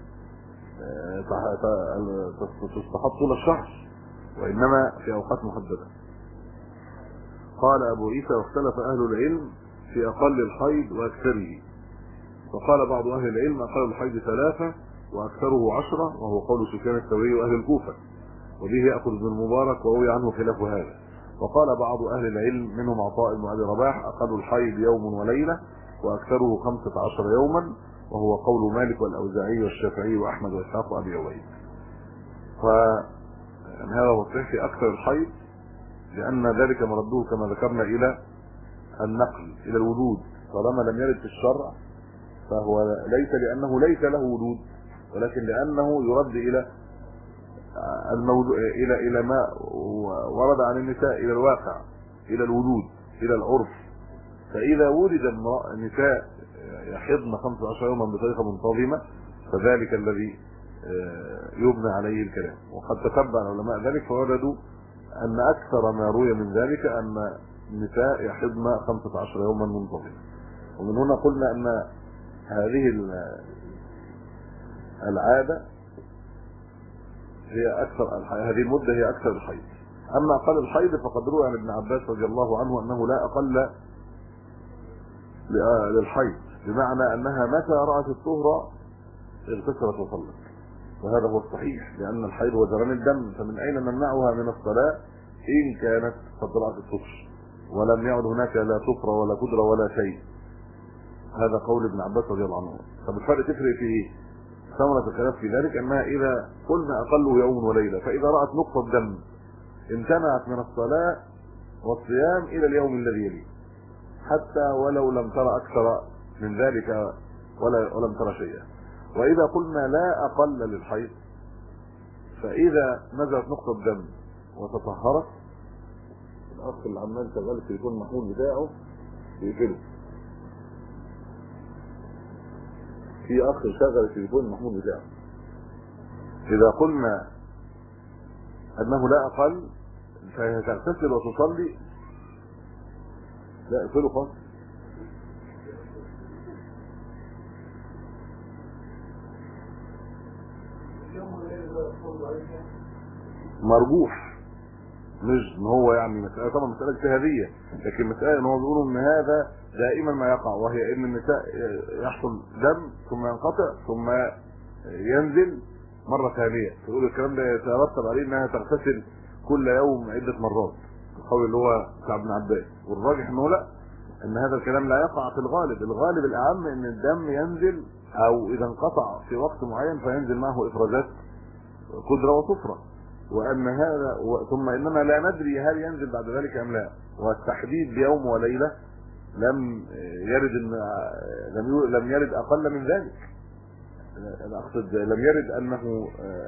تستحاض طول الشهر، وإنما في أوقات محددة. قال أبو عيسى واختلف أهل العلم في أقل الحيض وأكثره، فقال بعض أهل العلم أقل الحيض 3 وأكثره 10، وهو قول سفيان الثوري وأهل الكوفة، وبه يأخذ ابن المبارك وروي عنه خلاف هذا. وقال بعض أهل العلم منهم عطاء بن أبي رباح أقل الحيض يوم وليلة وأكثره 15 يوما، وهو قول مالك والأوزاعي والشافعي وأحمد وإسحاق وأبي عبيد. فهذا هو الصحيح في أكثر الحيض، لأن ذلك مرده كما ذكرنا إلى النقل إلى الوجود، طالما لم يرد في الشرع فهو ليس لأنه ليس له وجود، ولكن لأنه يرد إلى الموضوع إلى ما ورد عن النساء، إلى الواقع، إلى الوجود، إلى العرف. فإذا وجد النساء يحضن 15 يوما بطريقة منتظمة فذلك الذي يبنى عليه الكلام. وقد تتبع العلماء ذلك فوجدوا أن أكثر ما روي من ذلك أن النساء يحضن 15 يوما منتظمة. ومن هنا قلنا أن هذه العادة هي أكثر هذه المدة هي أكثر الحيض. أما أقل الحيض فقد روى عن ابن عباس رضي الله عنه أنه لا أقل للحيض، بمعنى أنها متى رأت الطهر اغتسلت وصلت، وهذا هو الصحيح، لأن الحيض هو جريان الدم، فمن أين نمنعها من الصلاة إن كانت قد رأت الطهر ولم يعد هناك لا صفرة ولا قدرة ولا شيء. هذا قول ابن عباس رضي الله عنه. طب الفرق تفرق في ايه؟ ثمرة الخلاف في ذلك انها اذا قلنا اقله يوم وليلة فاذا رأت نقطة دم امتنعت من الصلاة والصيام الى اليوم الذي يليه، حتى ولو لم ترى اكثر من ذلك ولم ترى شيئا. واذا قلنا لا اقل للحيض فاذا نزلت نقطة دم وتطهرت، الاخ اللي عمال شغال التليفون المحمول بتاعه يقفله، في اخ شغل التليفون المحمول بتاعه. اذا قلنا انه لا اقل فهي تغتسل وتصلي، لا اقفله خالص. مرجوح، مش ان هو يعني مسألة، طبعا مسألة اجتهادية، لكن مسألة ان هو بيقولوا ان هذا دائما ما يقع، وهي ان النساء يحصل دم ثم ينقطع ثم ينزل مرة ثانية، فيقولوا الكلام ده يترتب عليه انها تغتسل كل يوم عدة مرات، القول اللي هو بتاع ابن عباس. والراجح انه لا، ان هذا الكلام لا يقع في الغالب. الغالب الاعم ان الدم ينزل او اذا انقطع في وقت معين فينزل معه افرازات قدرة وصفرة، وان هذا ثم اننا لا ندري هل ينزل بعد ذلك ام لا. والتحديد بيوم وليلة لم يرد لم يرد اقل من ذلك. انا اقصد لم يرد انه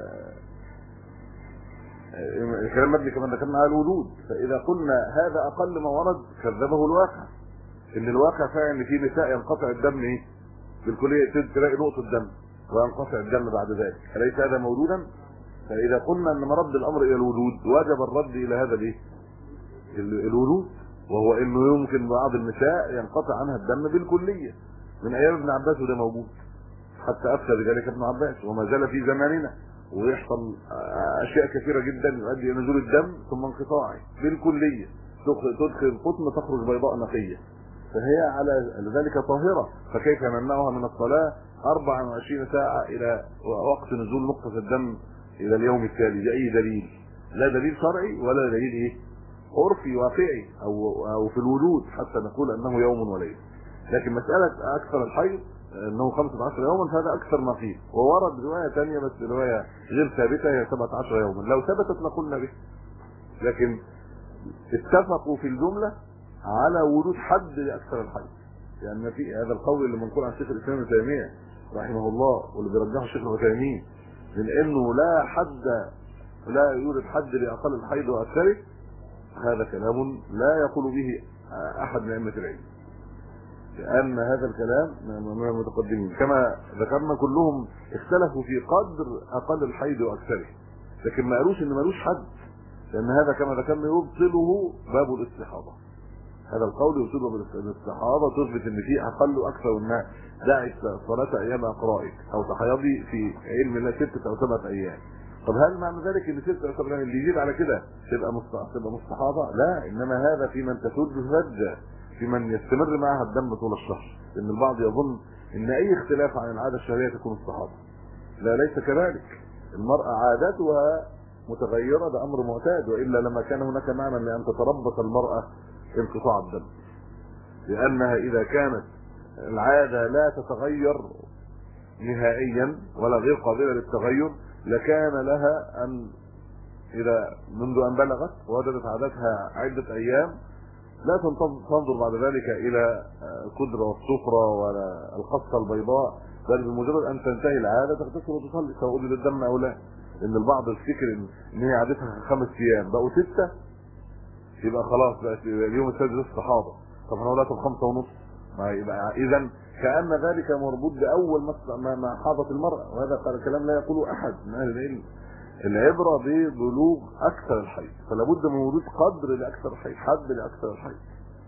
الكلام مبني كما ذكرنا على الوجود. فاذا قلنا هذا اقل ما ورد كذبه الواقع، ان الواقع فعلا ان في نساء ينقطع الدم ايه بالكليه، تلاقي نقطه دم وينقطع الدم بعد ذلك، اليس هذا موجودا؟ فاذا قلنا ان مرد الامر الى الوجود وجب الرد الى هذا الايه الوجود، وهو انه يمكن بعض النساء ينقطع عنها الدم بالكليه من ايام ابن عباس، وده موجود. حتى افتى بذلك ابن عباس وما زال في زماننا، ويحصل اشياء كثيره جدا يؤدي الى نزول الدم ثم انقطاعه بالكليه، تدخل القطن تخرج بيضاء نقيه، فهي على ذلك طاهره، فكيف نمنعها من الصلاه 24 ساعه الى وقت نزول نقطه الدم الى اليوم التالي باي دليل؟ لا دليل شرعي ولا دليل ايه عرفي واقعي او في الوجود حتى نقول انه يوم وليله. لكن مساله اكثر الحيض انه 15 يوما فهذا اكثر ما فيه، وورد روايه ثانيه بس روايه غير ثابته هي 17 يوما، لو ثبتت لقلنا به. لكن اتفقوا في الجمله على وجود حد لاكثر الحيض، يعني في هذا القول اللي منقول عن شيخ الاسلام ابن تيميه رحمه الله واللي بيرجحه الشيخ العثيمين من انه لا يوجد حد لاقل الحيض واكثره، هذا كلام لا يقول به احد من ائمه العلم، لان هذا الكلام من المتقدمين كما ذكرنا كلهم اختلفوا في قدر اقل الحيض واكثره، لكن ما قالوش ان ملوش حد، لان هذا كما ذكرنا يبطله باب الاستحاضه. هذا القول يبطله باب الاستحاضه، تثبت ان في اقل واكثر منها، دعي صلاه ايام اقرائك او تحيضي في علم الله 6 أو 7 ايام. طب هل معنى ذلك ان 6 أو 7 ايام اللي يزيد على كده تبقى مستحاضه؟ لا، انما هذا في من تسد فجه، في من يستمر معها الدم طول الشهر، لان البعض يظن ان اي اختلاف عن العاده الشهريه تكون استحاضه. لا، ليس كذلك، المراه عادتها متغيره، ده امر معتاد، والا لما كان هناك معنى لان تتربص المراه انقطاع الدم، لانها اذا كانت العاده لا تتغير نهائيا ولا غير قابله للتغير لكان لها ان اذا منذ ان بلغت وجدت عادتها عده ايام لا تنظر بعد ذلك الى القدره والصفرة ولا القصه البيضاء، بل بمجرد ان تنتهي العاده تغتسل وتصلي سواء وجد الدم او لا، لان البعض يفتكر ان هي عادتها 5 ايام بقوا 6 يبقى خلاص بقى اليوم السادس استحاضه. طب احنا طب 5 ونص، ما يبقى اذا كأن ذلك مربوط باول ما حاضت المراه، وهذا كلام لا يقوله احد من اهل العلم. العبره ببلوغ اكثر الحيض، فلا بد من وجود قدر لاكثر الحيض، حد لاكثر الحيض،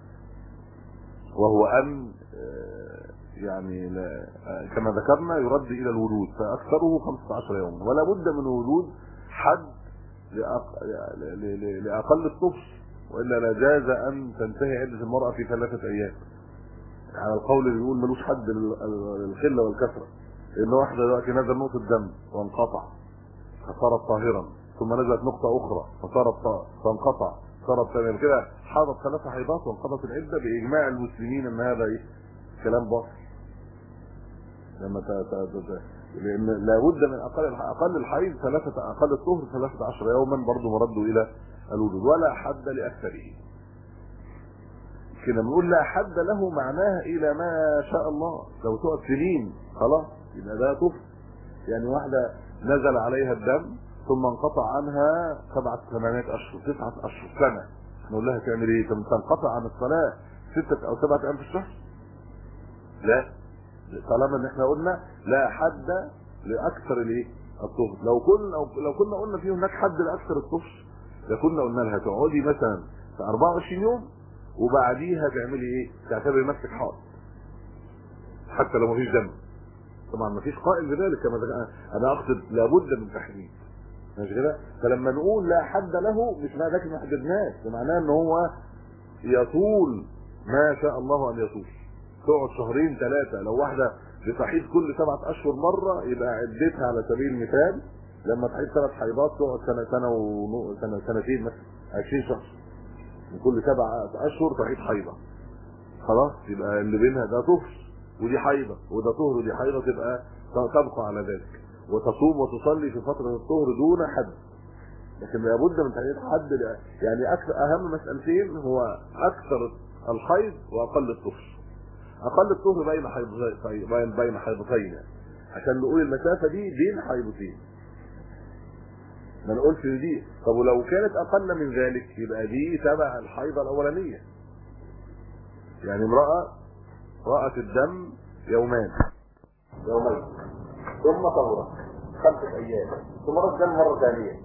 وهو ان يعني كما ذكرنا يرد الى الوجود، فاكثره 15 يوما، ولا بد من وجود حد لاقل الطفل، والا لا جاز ان تنتهي عده المراه في 3 ايام على القول اللي بيقول ملوش حد للخله والكثره، لان واحده دلوقتي نزل نقطه دم وانقطع فصارت طاهرا، ثم نزلت نقطه اخرى فانقطع صارت ثانيه كده، حاضت 3 حيضات وانقضت العده باجماع المسلمين ان هذا ايه كلام باطل. لما لان لابد من اقل الحيض اقل الطهر 13 يوما، برضه مرده الى الوجود، ولا حد لاكثره. كنا بنقول لا حد له معناها الى ما شاء الله، لو تقعد سنين خلاص يبقى ده طفل. يعني واحده نزل عليها الدم ثم انقطع عنها 7 8 اشهر 9 اشهر سنه، نقول لها تعمل ايه؟ تنقطع عن الصلاه 6 أو 7 ايام في الشهر؟ لا، طالما ان احنا قلنا لا حد لاكثر الايه الطهر. لو كنا قلنا في هناك حد لاكثر الطهر لكنا قلنا لها تقعدي مثلا في 24 يوم وبعديها تعملي ايه؟ تعتبري نفسك حائض حتى لو مفيش دم. طبعا مفيش قائل بذلك، كما انا اقصد لابد من تحديد، مش كده؟ فلما نقول لا حد له مش معنى ذلك ما حددناش، ده معناه ان هو يطول ما شاء الله ان يطول، تقعد 2 3. لو واحده بتحيض كل 7 اشهر مره يبقى عدتها على سبيل المثال لما تحيض 3 حيضات تقعد سنتين مثلا 20 شهر، من كل 7 اشهر تحيض حيضه، خلاص يبقى اللي بينها ده طهر ودي حيضه وده طهر ودي حيضه، تبقى تبقى على ذلك وتصوم وتصلي في فتره الطهر دون حد. لكن لابد من تحديد حد، يعني اهم مسألتين هو اكثر الحيض واقل الطهر. اقل الطهر بين حيضتين، عشان نقول المسافه دي بين حيضتين، ما نقولش دي. طب ولو كانت اقل من ذلك يبقى دي تبع الحيضه الاولانيه. يعني امراه رأت الدم يومين ثم طهرت 5 ايام ثم رأت الدم مره ثانيه،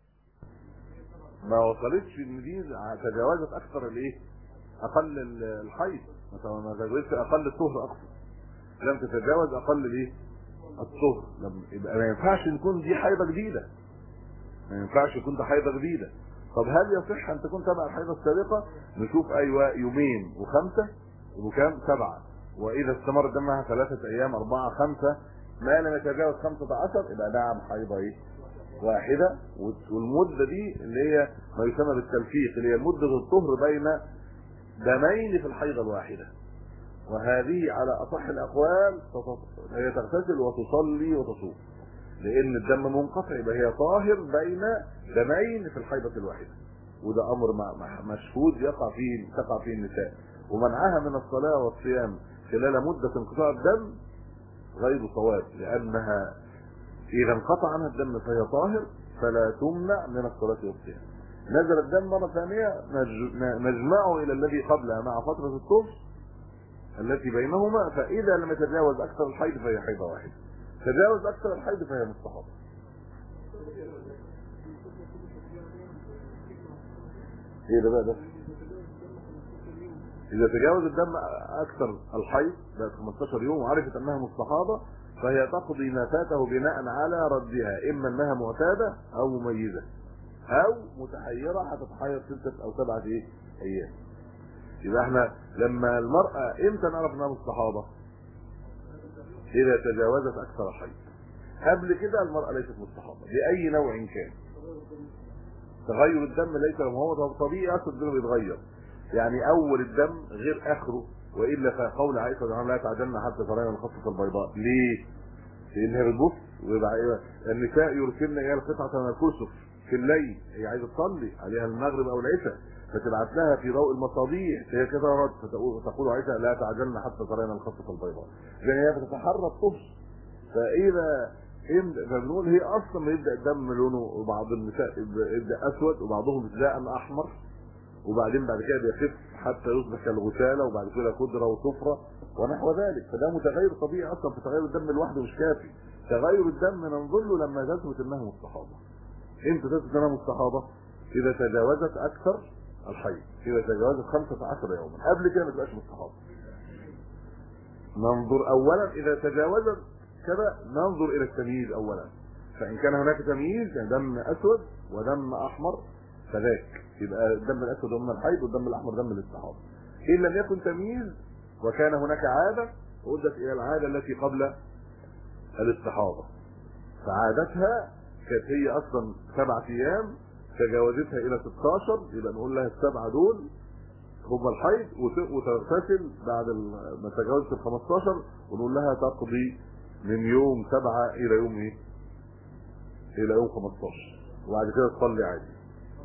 ما وصلتش ان دي تجاوزت اكثر الايه اقل الحيض، مثلا ما تجاوزتش اقل الطهر، اقصد لم تتجاوز اقل الايه الطهر. يبقى ما ينفعش يكون دي حيضه جديده، ما ينفعش يكون ده حيضه جديده. طب هل يصح ان تكون تبع الحيضه السابقه؟ نشوف. ايوه، يومين وخمسه وكام 7. واذا استمر دمها 3 ايام 4 5 ما لم يتجاوز 15 يبقى نعم حيضه ايه؟ واحده. والمده دي اللي هي ما يسمى بالتلفيق، اللي هي مده الطهر بين دمين في الحيضه الواحده. وهذه على اصح الاقوال هي تغتسل وتصلي وتصوم، لان الدم منقطع، يبقى هي طاهر بين دمين في الحيضه الواحده. وده امر مشهود تقع فيه النساء. ومنعها من الصلاه والصيام خلال مده انقطاع الدم غير صواب، لانها اذا انقطع عنها الدم فهي طاهر فلا تمنع من الصلاه والصيام. نزل الدم مره ثانيه نجمعه الى الذي قبلها مع فتره الطهر التي بينهما، فاذا لم يتجاوز اكثر الحيض فهي حيضه واحده، تجاوز اكثر الحيض فهي مستحاضه. ايه ده بقى؟ اذا تجاوز الدم اكثر الحيض بقت 15 يوم وعرفت انها مستحاضه فهي تقضي ما فاته بناء على ردها، اما انها معتاده او مميزه او متحيره هتتحير 6 أو 7 ايام. يبقى احنا لما المراه امتى نعرف انها مستحاضه؟ اذا تجاوزت اكثر الحيض. قبل كده المراه ليست مستحاضه باي نوع كان. تغير الدم ليس هو طبيعي، اصل الدم بيتغير، يعني اول الدم غير اخره. والا فقول عائشه رضي الله عنها لا تعجلن حتى ترين الخصه البيضاء. ليه؟ لانها بتبص ويبقى النساء يرسلن الى القطعه من الكسف في الليل، هي عايزه تصلي عليها المغرب او العشاء، فتبعت لها في ضوء المصابيح هي كده رد، فتقول عائشه لا تعجلن حتى ترين الخصه البيضاء، لان هي بتتحرى الطهر. فاذا فبنقول هي اصلا يبدا الدم لونه، بعض النساء يبدا اسود وبعضهم ابتداء احمر، وبعدين بعد كده بيخف حتى يصبح كالغساله، وبعد كده خضره وصفرة ونحو ذلك. فده متغير طبيعي اصلا، في تغير الدم لوحده مش كافي. تغير الدم ننظر له لما تثبت انها مستحاضه. امتى تثبت انها مستحاضه؟ اذا تجاوزت اكثر الحيض، اذا تجاوزت 15 يوما. قبل كده ما تبقاش مستحاضه. ننظر اولا اذا تجاوزت كذا، ننظر الى التمييز اولا، فان كان هناك تمييز يعني دم اسود ودم احمر فذاك يبقى الدم الاسود دم الحيض والدم الاحمر دم الاستحاضه. ان لم يكن تمييز وكان هناك عاده عدت الى العاده التي قبل الاستحاضه، فعادتها كانت هي اصلا 7 ايام، تجاوزتها الى 16 يبقى نقول لها ال7 دول هم الحيض، وتغتسل بعد ما تجاوزت ال 15 ونقول لها تقضي من يوم 7 الى يوم ايه؟ الى يوم 15، وبعد كده تصلي عادي.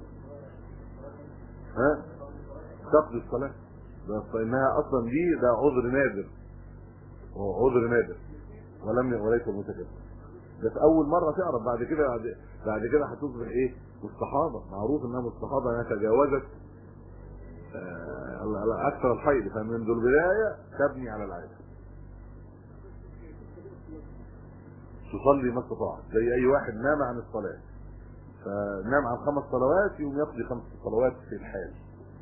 ها؟ تقضي الصلاة، فإنها أصلا ده عذر نادر، عذر نادر وليس المتكلم. بس أول مرة تعرف، بعد كده هتصبح إيه؟ مستحاضة. معروف إنها مستحاضة إنها تجاوزت أكثر الحيض، فمنذ البداية تبني على العادة. تصلي ما استطاعت، زي أي واحد نام عن الصلاة، فنام عن 5 صلوات يوم يقضي 5 صلوات في الحال.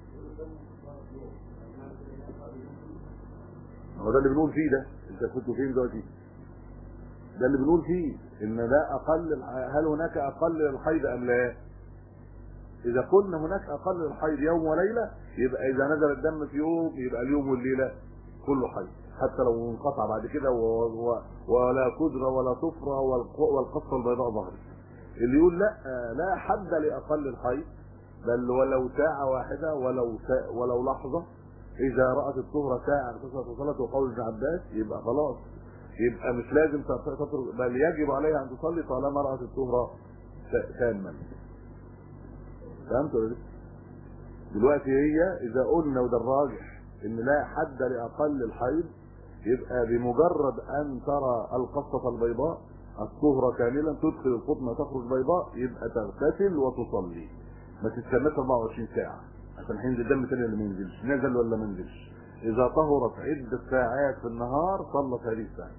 هو ده اللي بنقول فيه، ده انت كنتوا فين دلوقتي؟ ده اللي بنقول فيه ان ده اقل. هل هناك اقل للحيض ام لا؟ اذا قلنا هناك اقل للحيض يوم وليله، يبقى اذا نزل الدم في يوم يبقى اليوم والليله كله حيض، حتى لو انقطع بعد كده ولا قدره ولا صفرة والقصه البيضاء ظهرت. اللي يقول لا حد لاقل الحيض، بل ولو ساعه واحده ولو لحظه، اذا رأت الطهر ساعه اغتسلت وصلت، وقول ابن عباس يبقى خلاص، يبقى مش لازم تترك، بل يجب عليها ان تصلي طالما رأت الطهر تاما. فهمت ولا؟ دلوقتي هي اذا قلنا وده الراجح ان لا حد لاقل الحيض، يبقى بمجرد ان ترى القصة البيضاء الطهر كاملا تدخل القطنة تخرج بيضاء، يبقى تغتسل وتصلي، ما تستناش 24 ساعة عشان هينزل دم تاني ولا ما ينزلش، نزل ولا ما نزلش. اذا طهرت عدة ساعات في النهار صلت هذه الساعة.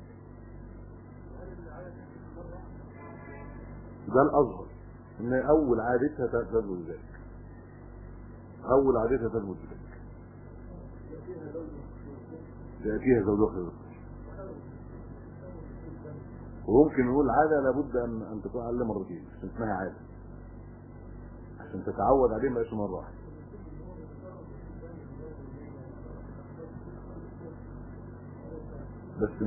ده الاظهر ان اول عادتها تثبت ذلك، اول عادتها تثبت ذلك، يأتيها زوجها وممكن نقول عادة لابد ان تكون اقل مرتين عشان اسمها عادة، عشان تتعود عليه ما يبقاش مرة واحدة. بس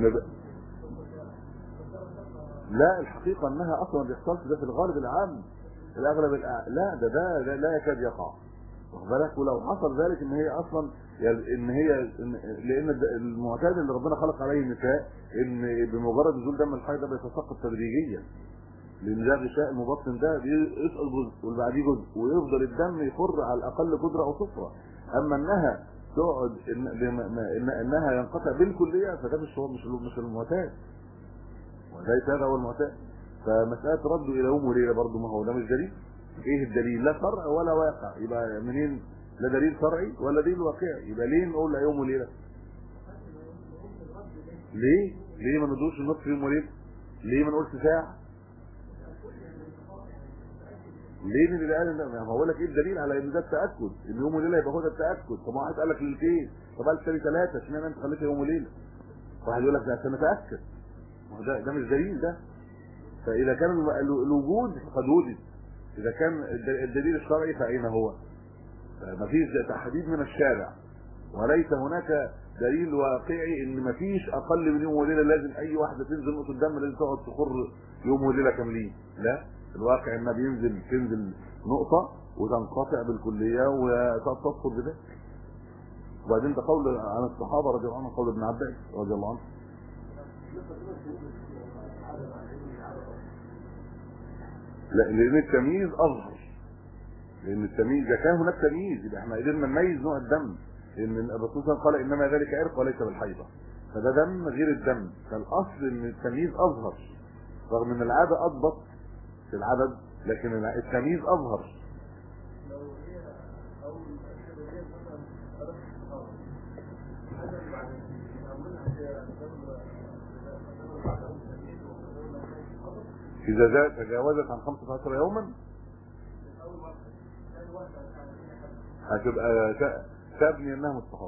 لا، الحقيقة انها اصلا ما بيحصلش ده في الغالب العام، الاغلب لا ده لا يكاد يقع، واخد بالك؟ ولو حصل ذلك ان هي اصلا لان المعتاد اللي ربنا خلق عليه النساء ان بمجرد نزول دم الحيض ده بيتساقط تدريجيا، لان ده غشاء المبطن ده بيسقط جزء واللي بعديه جزء ويفضل الدم يخر على الاقل قدره او صفره. اما انها تقعد انها ينقطع بالكليه فده مش المعتاد، وليس هذا هو المعتاد. فمساله رده الى يوم وليله برضه ما هو ده مش دليل. ايه الدليل؟ لا شرع ولا واقع، يبقى منين؟ لا دليل شرعي ولا دليل واقعي، يبقى ليه نقول لا يوم وليله؟ ليه ما ندوش النصف يوم وليله؟ ليه ما نقولش ساعه؟ ليه من اللي قال ما هقول لك ايه الدليل على ان ده التاكد؟ ان يوم وليله يبقى هو ده التاكد. طب ما واحد قال لك ليلتين، طب قال تاني ثلاثه، اشمعنى انت خليتها يوم وليله؟ واحد يقول لك ده عشان اتاكد، ما هو ده مش دليل ده. فاذا كان الوجود قد وجد، اذا كان الدليل الشرعي فاين هو؟ مفيش تحديد من الشارع، وليس هناك دليل واقعي ان مفيش اقل من يوم وليله لازم اي واحده تنزل نقطه الدم لازم تقعد تخر يوم وليله كاملين. لا، الواقع انها تنزل نقطه وتنقطع بالكليه وتدخل بذلك. وبعدين ده قول عن الصحابه رضي الله عنهم، قول ابن عباس رضي الله عنه. لا، لان التمييز اظهر، لان التمييز اذا كان هناك تمييز يبقى احنا قدرنا نميز نوع الدم، لان الرسول صلى الله عليه وسلم قال انما ذلك عرق وليس بالحيضه، فده دم غير الدم. فالاصل ان التمييز اظهر رغم ان العاده اضبط في العدد، لكن التمييز اظهر. اذا تجاوزت عن 15 يوما هتبقى تبني انها مستحاضة.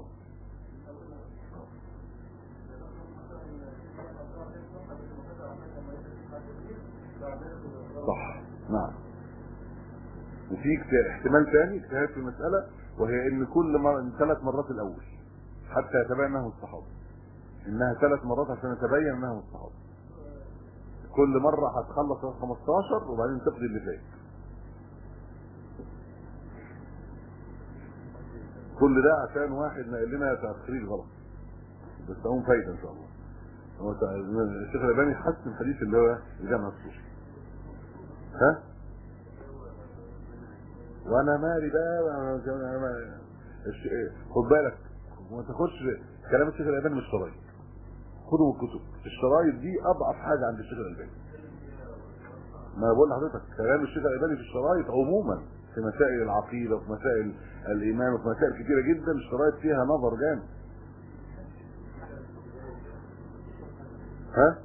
صح، نعم. وفي احتمال ثاني اجتهاد في المسألة، وهي ان كل مرة 3 مرات الاول حتى يتبين انها مستحاضة، انها 3 مرات عشان يتبين انها مستحاضة. كل مرة هتخلص 15 وبعدين تقضي اللي فات. كل ده عشان واحد نقل لنا تخريج غلط، بس تقوم فايدة ان شاء الله. هو الشيخ الألباني حسن الحديث اللي هو الجامع الصوفي. ها؟ وانا مالي بقى، خد بالك وما تاخدش كلام الشيخ الألباني من الشرايط، خدوا من الكتب. الشرايط دي اضعف حاجة عند الشيخ الألباني. ما بقول لحضرتك كلام الشيخ الألباني في الشرايط عموما في مسائل العقيدة وفي مسائل الإيمان وفي مسائل كتيرة جدا الشرايط فيها نظر جامد. ها؟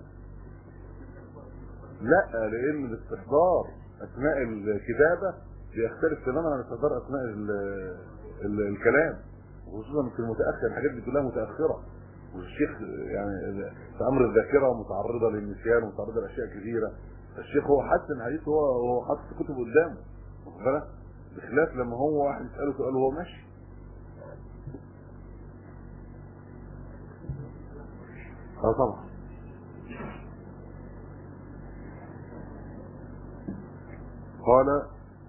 لا، لأن الاستحضار أثناء الكتابة بيختلف تماما عن الاستحضار أثناء الكلام، وخصوصا في المتأخر. الحاجات دي كلها متأخرة، والشيخ يعني في أمر الذاكرة متعرضة للنسيان ومتعرضة لأشياء كثيرة. الشيخ هو حسن حديث، هو حاطط كتب قدامه، واخد بالك؟ بخلاف لما هو واحد يسأله سؤال وهو ماشي. طبعا. قال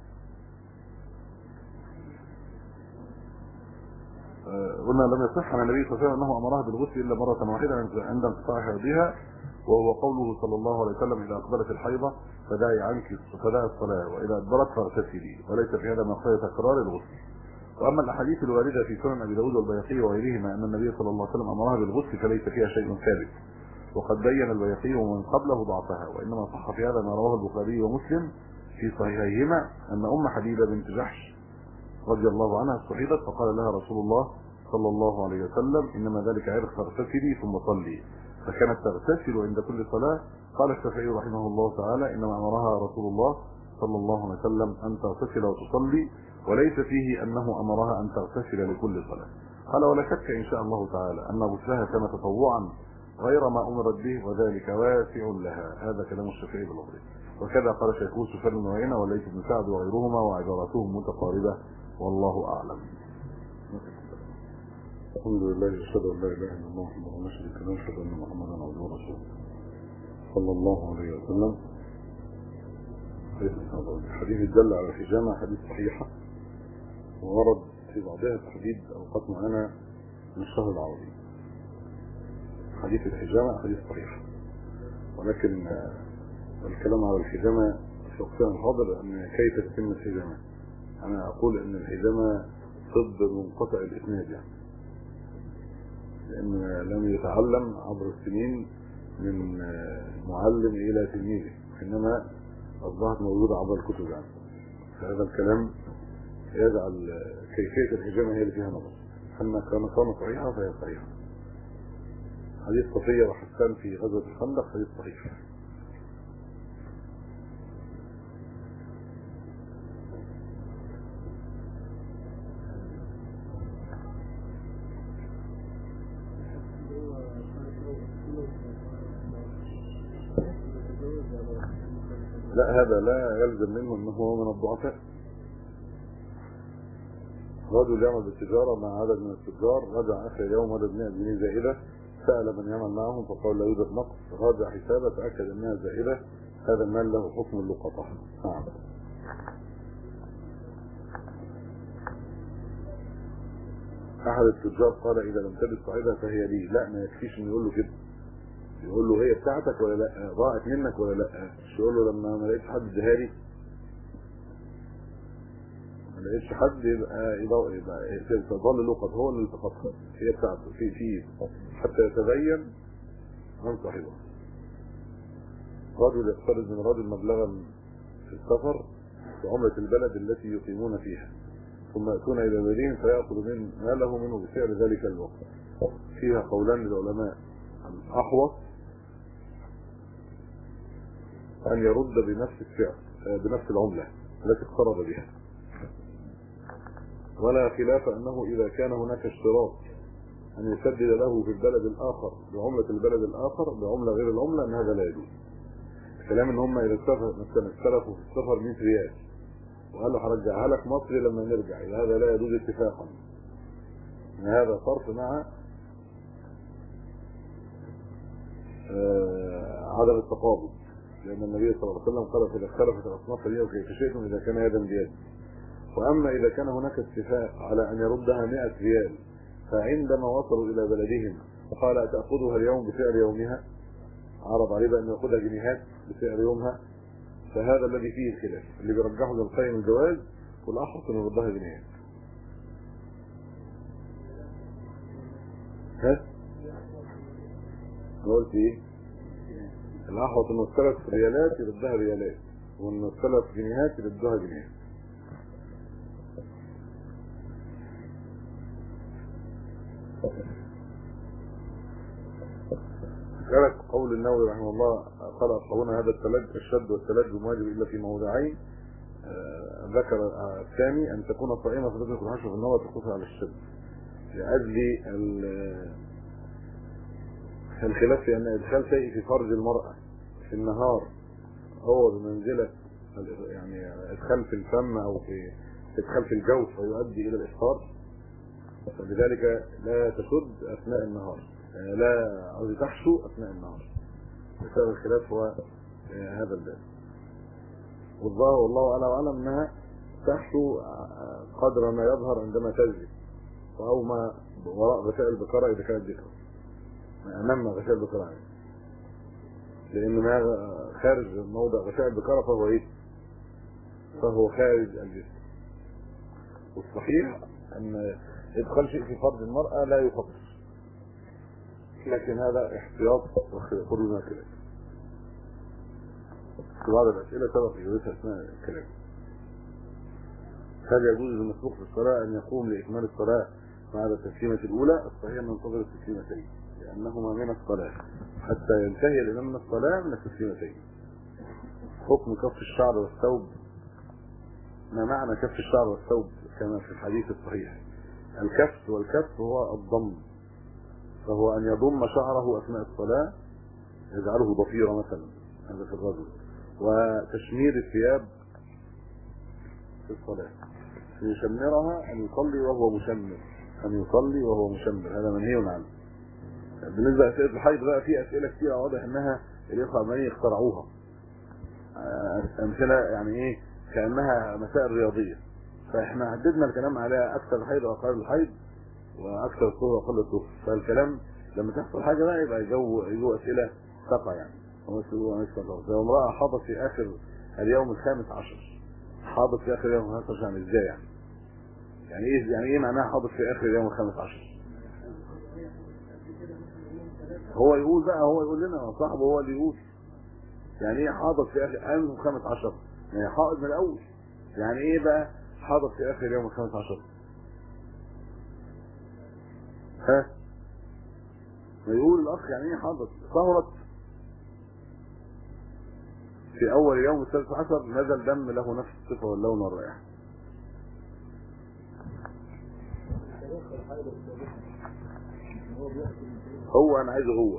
قلنا لم يصح عن النبي صلى الله عليه وسلم انه امرها بالغسل الا مره واحده عند انقطاع حيضها، وهو قوله صلى الله عليه وسلم اذا اقبلت الحيضه فدعي عنك فدعي الصلاه واذا ادبرت فاغتسلي، وليس في هذا مقصود تكرار الغسل. واما الاحاديث الوارده في سنن ابي داود والبيهقي وغيرهما ان النبي صلى الله عليه وسلم امرها بالغسل فليس فيها شيء ثابت، وقد بين البيهقي ومن قبله ضعفها. وانما صح في هذا ما رواه البخاري ومسلم في صحيحيهما ان ام حبيبه بنت جحش رضي الله عنها استحيضت فقال لها رسول الله صلى الله عليه وسلم انما ذلك عرق فاغتسلي ثم صلي، فكانت تغتسل عند كل صلاه. قال الشافعي رحمه الله تعالى انما امرها رسول الله صلى الله عليه وسلم ان تغتسل وتصلي، وليس فيه انه امرها ان تغتسل لكل صلاه. قال ولا شك ان شاء الله تعالى ان غسلها كان تطوعا غير ما أمرت به وذلك واسع لها. هذا كلام الشافعي باللفظ. وكذا قال شيخه سفيان بن عيينة وليث بن سعد وغيرهما وعباراتهم متقاربة والله أعلم. الحمد لله أشهد أن لا إله إلا الله وحده لا شريك له وأشهد أن محمدا عبده ورسوله صلى الله عليه وسلم. حديث الدل على الحجامة حديث صحيحة، وورد في بعضها تحديد أوقات معينة من الشهر العربي. حديث الحجامة حديث صحيح، ولكن الكلام على الحجامة في وقتنا الحاضر أن كيف تتم الحجامة. أنا أقول أن الحجامة طب منقطع الإسناد، يعني لأن لم يتعلم عبر السنين من معلم إلى تلميذه، إنما أصبحت موجودة عبر الكتب. يعني فهذا الكلام يجعل كيفية الحجامة هي اللي فيها نظر. أما كان صحيحة فهي صحيحة. حديث صفية وحسان في غزوة الخندق حديث صحيح. لا، هذا لا يلزم منه أنه هو من الضعفاء. رجل يعمل بالتجارة مع عدد من التجار، رجع آخر يوم وجد 100 جنيه زائدة، سأل من يعمل معهم فقال لا يوجد نقص، راجع حسابه تأكد أنها زائدة، هذا المال له حكم اللقطة. نعم. أحد التجار قال إذا لم تجد صاحبها فهي لي. لا، ما يكفيش إنه يقول له كده، يقول له هي بتاعتك ولا لا، ضاعت منك ولا لا. مش يقول له لما ما لقيتش حد اديها لي، ما لقيتش حد يبقى تظل لقط هو اللي التقطها، هي بتاعته في حتى يتبين من صاحبها. رجل يقترض من رجل مبلغا في السفر بعملة البلد التي يقيمون فيها، ثم يأتون إلى بلدهم فيأخذ من ماله منه بسعر ذلك الوقت. فيها قولان للعلماء: الأحوط أن يرد بنفس السعر بنفس العملة التي اقترض بها، ولا خلاف أنه إذا كان هناك اشتراط أن يسدد له في البلد الآخر بعملة البلد الآخر بعملة غير العملة أن هذا لا يجوز. الكلام إن هم إذا اختلفوا في السفر 100 ريال وقال له هرجعها لك مصري لما نرجع، هذا لا يجوز اتفاقا، ان هذا صرف مع عدم التقابض، لان النبي صلى الله عليه وسلم قال اذا اختلفت الاصناف فليأكلوا كيف شئتم اذا كان يدا بيد. واما اذا كان هناك اتفاق على ان يردها 100 ريال، فعندما وصلوا الى بلدهم قال اتأخذها اليوم بسعر يومها، عرض عليه بان ياخذها جنيهات بسعر يومها، فهذا الذي فيه الخلاف. اللي بيرجحه للقيم الجواز والاحوط انه يردها جنيهات. ها؟ قلت ايه؟ الاحوط انه الثلاث ريالات يردها ريالات، وانه الثلاث جنيهات يردها جنيهات. ذكرت قول النووي رحمه الله قال أصحابنا هذا الثلج الشد والثلج مواجب إلا في موضعين. ذكر الثاني أن تكون صائمة فتدرك الحشو في النار وتقتصر على الشد، لأجل الخلاف في أن إدخال شيء في فرج المرأة في النهار هو بمنزلة يعني إدخال في الفم أو في إدخال في الجوف فيؤدي إلى الإفطار، فلذلك لا تشد أثناء النهار، لا قصدي تحشو أثناء النهار. بسبب الخلاف هو هذا الباب. والظاهر والله أعلم أنها تحشو قدر ما يظهر عندما تجري، أو ما وراء غشاء البقرة إذا كانت ذكر، ما أمام غشاء البقرة يعني. لأن ما خارج موضع غشاء البقرة فهو إيه؟ فهو خارج الجسم. والصحيح أن إدخال شيء في فرج المرأة لا يفطر، لكن هذا احتياط وخروج من الكلام. في بعض الأسئلة سبق يجوزها أثناء الكلام. هل يجوز للمسبوق في الصلاة أن يقوم لإكمال الصلاة بعد التسليمة الأولى؟ الصحيح أن ينتظر التسليمتين لأنهما من الصلاة حتى ينتهي الإمام من الصلاة من التسليمتين. حكم كف الشعر والثوب. ما معنى كف الشعر والثوب كما في الحديث الصحيح؟ الكف والكف هو الضم، فهو أن يضم شعره أثناء الصلاة، يجعله ضفيرة مثلا، هذا في الرجل، وتشمير الثياب في الصلاة، يشمرها، أن يصلي وهو مشمر، أن يصلي وهو مشمر، هذا منهي عنه. بالنسبة لأسئلة الحيض بقى في أسئلة كتير واضح أنها الإخوة عمالين يخترعوها، أمثلة يعني إيه كأنها مسائل رياضية، فإحنا عددنا الكلام على أكثر الحيض وأقل الحيض وأكثر الطهر وأقل الطهر، فالكلام لما تحصل حاجة بقى يبقى يجو أسئلة تقع يعني. لو امرأة حاضت في آخر اليوم الخامس عشر، حاضت في آخر اليوم الخامس عشر يعني إزاي يعني؟ يعني إيه معناها حاضت في آخر اليوم الخامس عشر؟ هو يقول بقى، هو يقول لنا صاحبه، هو اللي يقول يعني ايه حاضر في اخر اليوم الخامس عشر، يعني حائض من الاول، يعني ايه بقى حاضر في اخر اليوم الخامس عشر؟ ها ما يقول الاخ يعني ايه حاضر؟ ظهرت في اول يوم الثالث عشر، نزل دم له نفس الصفه واللون والرائحه. هو انا عايزه هو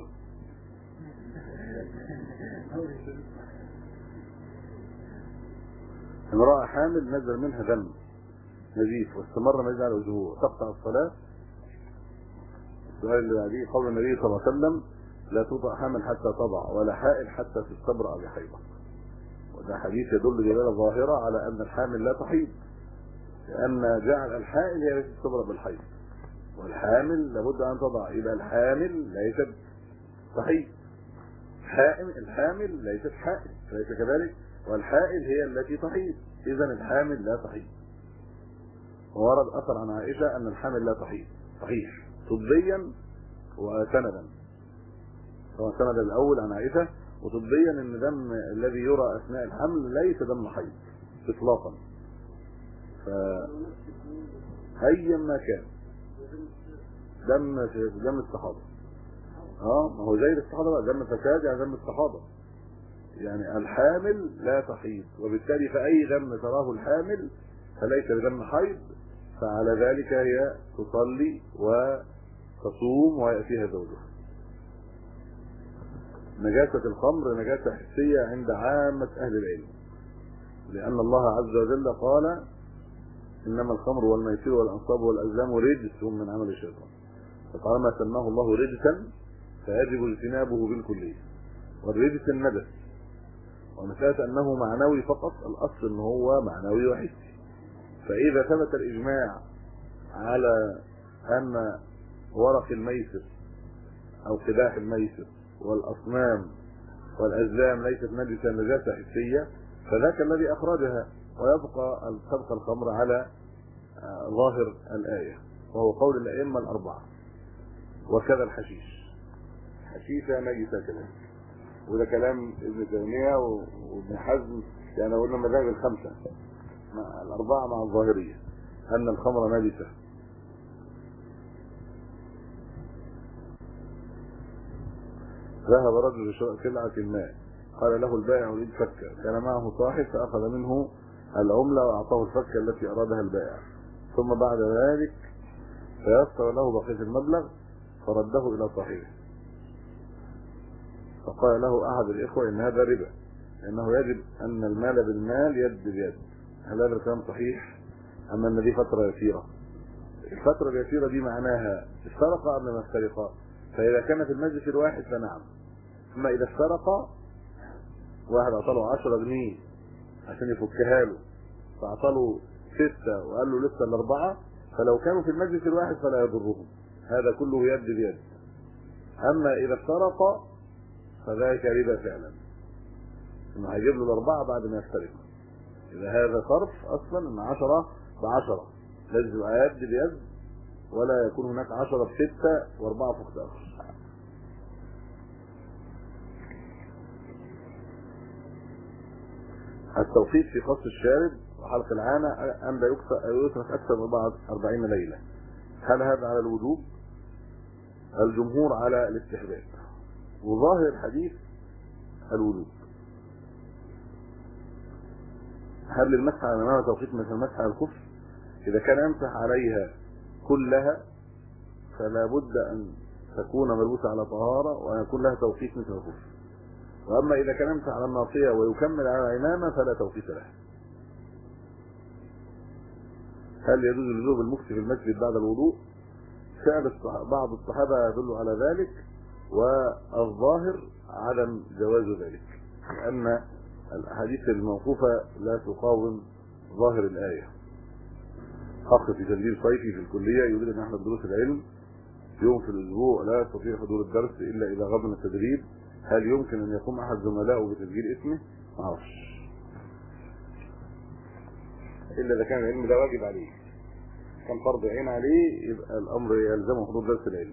امرأة حامل نزل منها دم نزيف واستمر ما يزال وجهه، تقطع الصلاة؟ السؤال اللي بعديه قول النبي صلى الله عليه وسلم: لا توضع حامل حتى تضع، ولا حائل حتى تستبرأ بحيضة. وده حديث يدل دلالة ظاهرة على أن الحامل لا تحيض، لأن جعل الحائل هي التي تستبرأ بالحيض، والحامل لابد أن تضع، يبقى الحامل ليست تحيض، الحامل ليست حائل، فليس كذلك، والحائل هي التي تحيض، إذن الحامل لا تحيض. وورد أثر عن عائشة أن الحامل لا تحيض، صحيح طبيا وسندا، هو سند الأول عن عائشة، وطبيا أن دم الذي يرى أثناء الحمل ليس دم حيض إطلاقا، فأيا ما كان دم الصحابة، ما هو زي الاستحاضة بقى، دم فساد يعني دم الصحابة، يعني الحامل لا تحيض، وبالتالي فأي دم تراه الحامل فليس بدم حيض، فعلى ذلك هي تصلي وتصوم ويأتيها زوجها. نجاسة الخمر نجاسة حسية عند عامة أهل العلم، لأن الله عز وجل قال: إنما الخمر والميسر والأنصاب والأزلام رجس من عمل الشيطان، فطالما سماه الله رجسا فيجب اجتنابه بالكلية. والرجس النجس، ومسألة أنه معنوي فقط، الأصل أنه هو معنوي وحسي، فإذا ثبت الإجماع على أن ورق الميسر أو قداح الميسر والأصنام والأزلام ليست نجسة نجاسة حسية، فذاك الذي أخرجها، ويبقى الخمر على ظاهر الآية، وهو قول الأئمة الأربعة. وكذا الحشيش، حشيشة نجسة كذلك، وده كلام ابن تيمية وابن حزم، يعني قلنا مذاهب الخمسة مع الأربعة مع الظاهرية أن الخمر نجسة. ذهب رجل لشراء سلعة ما، قال له البائع: أريد فكة، كان معه صاحب فأخذ منه العملة وأعطاه الفكة التي أرادها البائع، ثم بعد ذلك فيسر له بقية المبلغ فرده إلى صاحبه، فقال له أحد الإخوة: إن هذا ربا، لأنه يجب أن المال بالمال يد بيد. هل هذا الكلام صحيح؟ أما أن دي فترة يسيرة، الفترة اليسيرة دي معناها السرقة قبل ما السرقة، فإذا كان في المجلس الواحد فنعم، أما إذا السرقة واحد أعطاله 10 جنيه عشان يفكها له، فأعطاله 6 وقال له لسه ال4، فلو كانوا في المجلس الواحد فلا يضرهم، هذا كله يد بيد. أما إذا السرقة فذلك ربا فعلا، إنه هيجيب له ال4 بعد ما يفترق. إذا هذا صرف أصلا إن 10 ب10 لازم يبقى يد بيد، ولا يكون هناك 10 ب6 و4 فوق آخر. التوقيت في قص الشارب وحلق العانة أن لا يترك أكثر من 40 ليلة، هل هذا على الوجوب؟ الجمهور على الاستحباب، وظاهر الحديث الوجوب. هل للمسح على الأمامة توقيت مثل المسح على الخف؟ إذا كان يمسح عليها كلها فلا بد تكون ملبوسة على طهارة وأن يكون لها توقيت مثل الخف. وأما إذا كان يمسح على الناصية ويكمل على العمامة فلا توقيت له. هل يجوز اللزوم المكث في المسجد بعد الوضوء؟ فعل بعض الصحابة يدل على ذلك، والظاهر عدم جواز ذلك، لأن الأحاديث الموقوفة لا تقاوم ظاهر الآية. أخ في تسجيل صيفي في الكلية يريد أن يحضر دروس العلم يوم في الأسبوع، لا يستطيع حضور الدرس إلا إذا غاب من التدريب، هل يمكن أن يقوم أحد زملائه بتسجيل اسمه؟ ما أعرفش، إلا إذا كان العلم ده واجب عليه، كان فرض عين عليه يبقى الأمر يلزمه حضور درس العلم.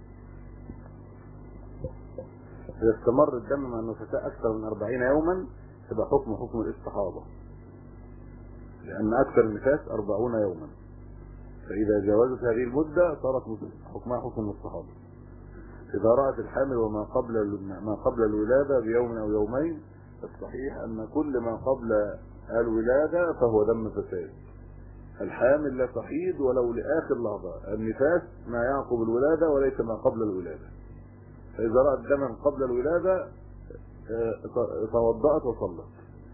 إذا استمر الدم مع النفساء أكثر من 40 يوما تبقى حكم الاستحاضة، لأن أكثر النفاس 40 يوما، فإذا جاوزت هذه المدة صارت حكمها حكم الاستحاضة. إذا رأت الحامل وما قبل الولادة بيوم أو يومين، الصحيح أن كل ما قبل الولادة فهو دم فساد. الحامل لا تحيض ولو لآخر لحظة، النفاس ما يعقب الولادة وليس ما قبل الولادة. فإذا رأت دما قبل الولادة توضأت وصلت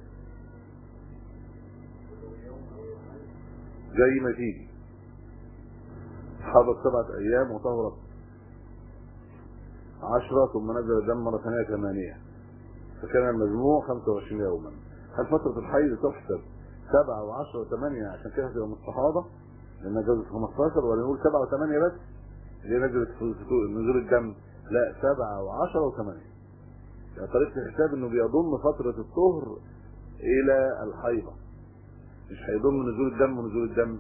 زي ما تيجي، حاضت 7 أيام وطهرت 10 ثم نزل الدم مرة ثانية 8، فكان المجموع 25 يوما. هل فترة الحيض تحسب 7 و10 و8 عشان كده تبقى مستحاضة لأنها جوزت 15، ولا نقول 7 و8 بس اللي نزلت في نزول الدم؟ لا، 7 و10 و8. يعني طريقة الحساب انه بيضم فترة الطهر الى الحيضة، مش هيضم نزول الدم ونزول الدم.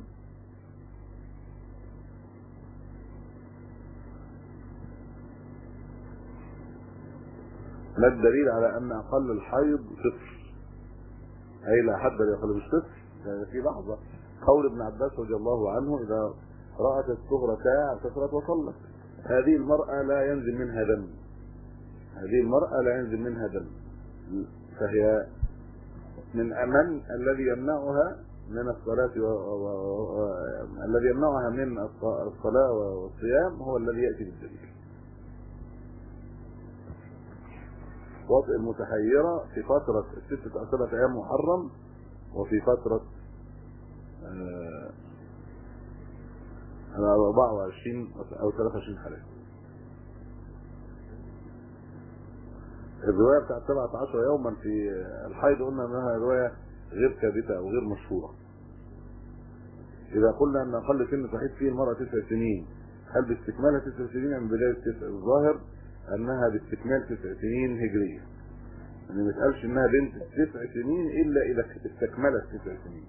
ما الدليل على ان اقل الحيض 0؟ اي لا حد لا يقل بالصفر. في لحظة قول ابن عباس رضي الله عنه اذا رأت الطهر ساعة كثرت وصلت، هذه المرأة لا ينزل منها دم، هذه المرأة لا ينزل منها دم، فهي من أمن الذي يمنعها من الصلاة الذي يمنعها من الصلاة والصيام هو الذي يأتي بالدليل. وطئ المتحيرة في فترة 6 أو 7 أيام محرم، وفي فترة 24 أو 23 حالة. الرواية بتاعت 17 يوما في الحيض قلنا انها رواية غير ثابتة او غير مشهورة. اذا قلنا ان اقل سن تحيض فيه المرأة 9 سنين، هل باستكمالها 9 سنين من بداية 9؟ الظاهر انها باستكمال 9 سنين هجرية، يعني ما تقالش انها بنت 9 سنين الا اذا استكملت 9 سنين.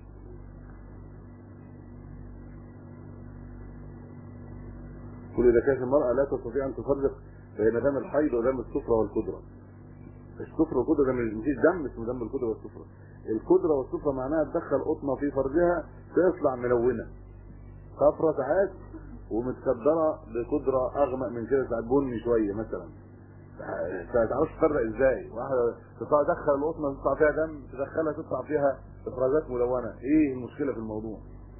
كل اذا كانت المرأة لا تستطيع ان تفرق بين دم الحيض ودم الصفرة والقدرة. الصفرة والقدرة ده مفيش دم اسمه دم القدرة والصفرة. القدرة والصفرة معناها تدخل قطنة في فرجها تطلع ملونة صفرة ساعات ومتكدرة بقدرة اغمق من كده، ساعات بني شوية مثلا، ما تعرفش تفرق ازاي. واحدة تدخل القطنة تطلع فيها دم، تدخلها تطلع فيها افرازات ملونة، ايه المشكلة في الموضوع؟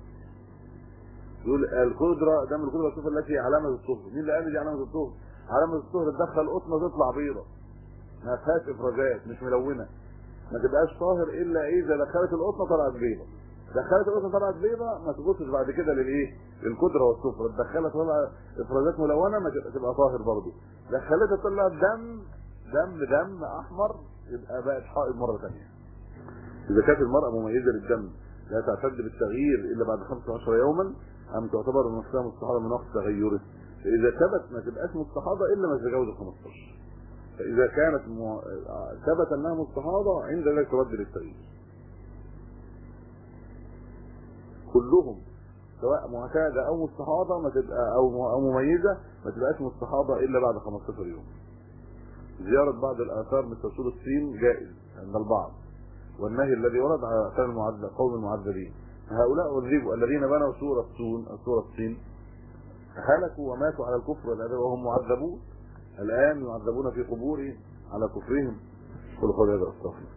يقول القدرة دم القدرة والصفرة التي علامة الطهر. مين اللي قال دي علامة الطهر؟ علامة الطهر تدخل قطنة تطلع بيضة ما فيهاش افرازات، مش ملونه، ما تبقاش طاهر الا اذا دخلت القطنه طلعت بيضه. دخلت القطنه طلعت بيضه ما تبصش بعد كده للايه؟ للقدره والصفرة. دخلت طلع افرازات ملونه ما تبقى طاهر برضه. دخلتها طلعت دم احمر يبقى بقت حائض مره ثانيه. اذا كانت المراه مميزه للدم لا تعتد بالتغيير الا بعد 15 يوما، ام تعتبر نفسها مستحاضه من وقت تغيره. فاذا ثبت ما تبقاش مستحاضه الا ما تتجاوز 15. فإذا كانت ثبت أنها مستحاضة عند ذلك ترد للتغيير. كلهم سواء معتادة أو مستحاضة ما تبقى أو مميزة ما تبقاش مستحاضة إلا بعد 15 يوم. زيارة بعض الآثار مثل سور الصين جائز عند البعض، والنهي الذي ورد على آثار قوم المعذبين. هؤلاء عذبوا الذين بنوا سور الصين هلكوا وماتوا على الكفر والعذاب وهم معذبون، الآن يعذبون في قبورهم على كفرهم. قل قولي هذا أستغفر.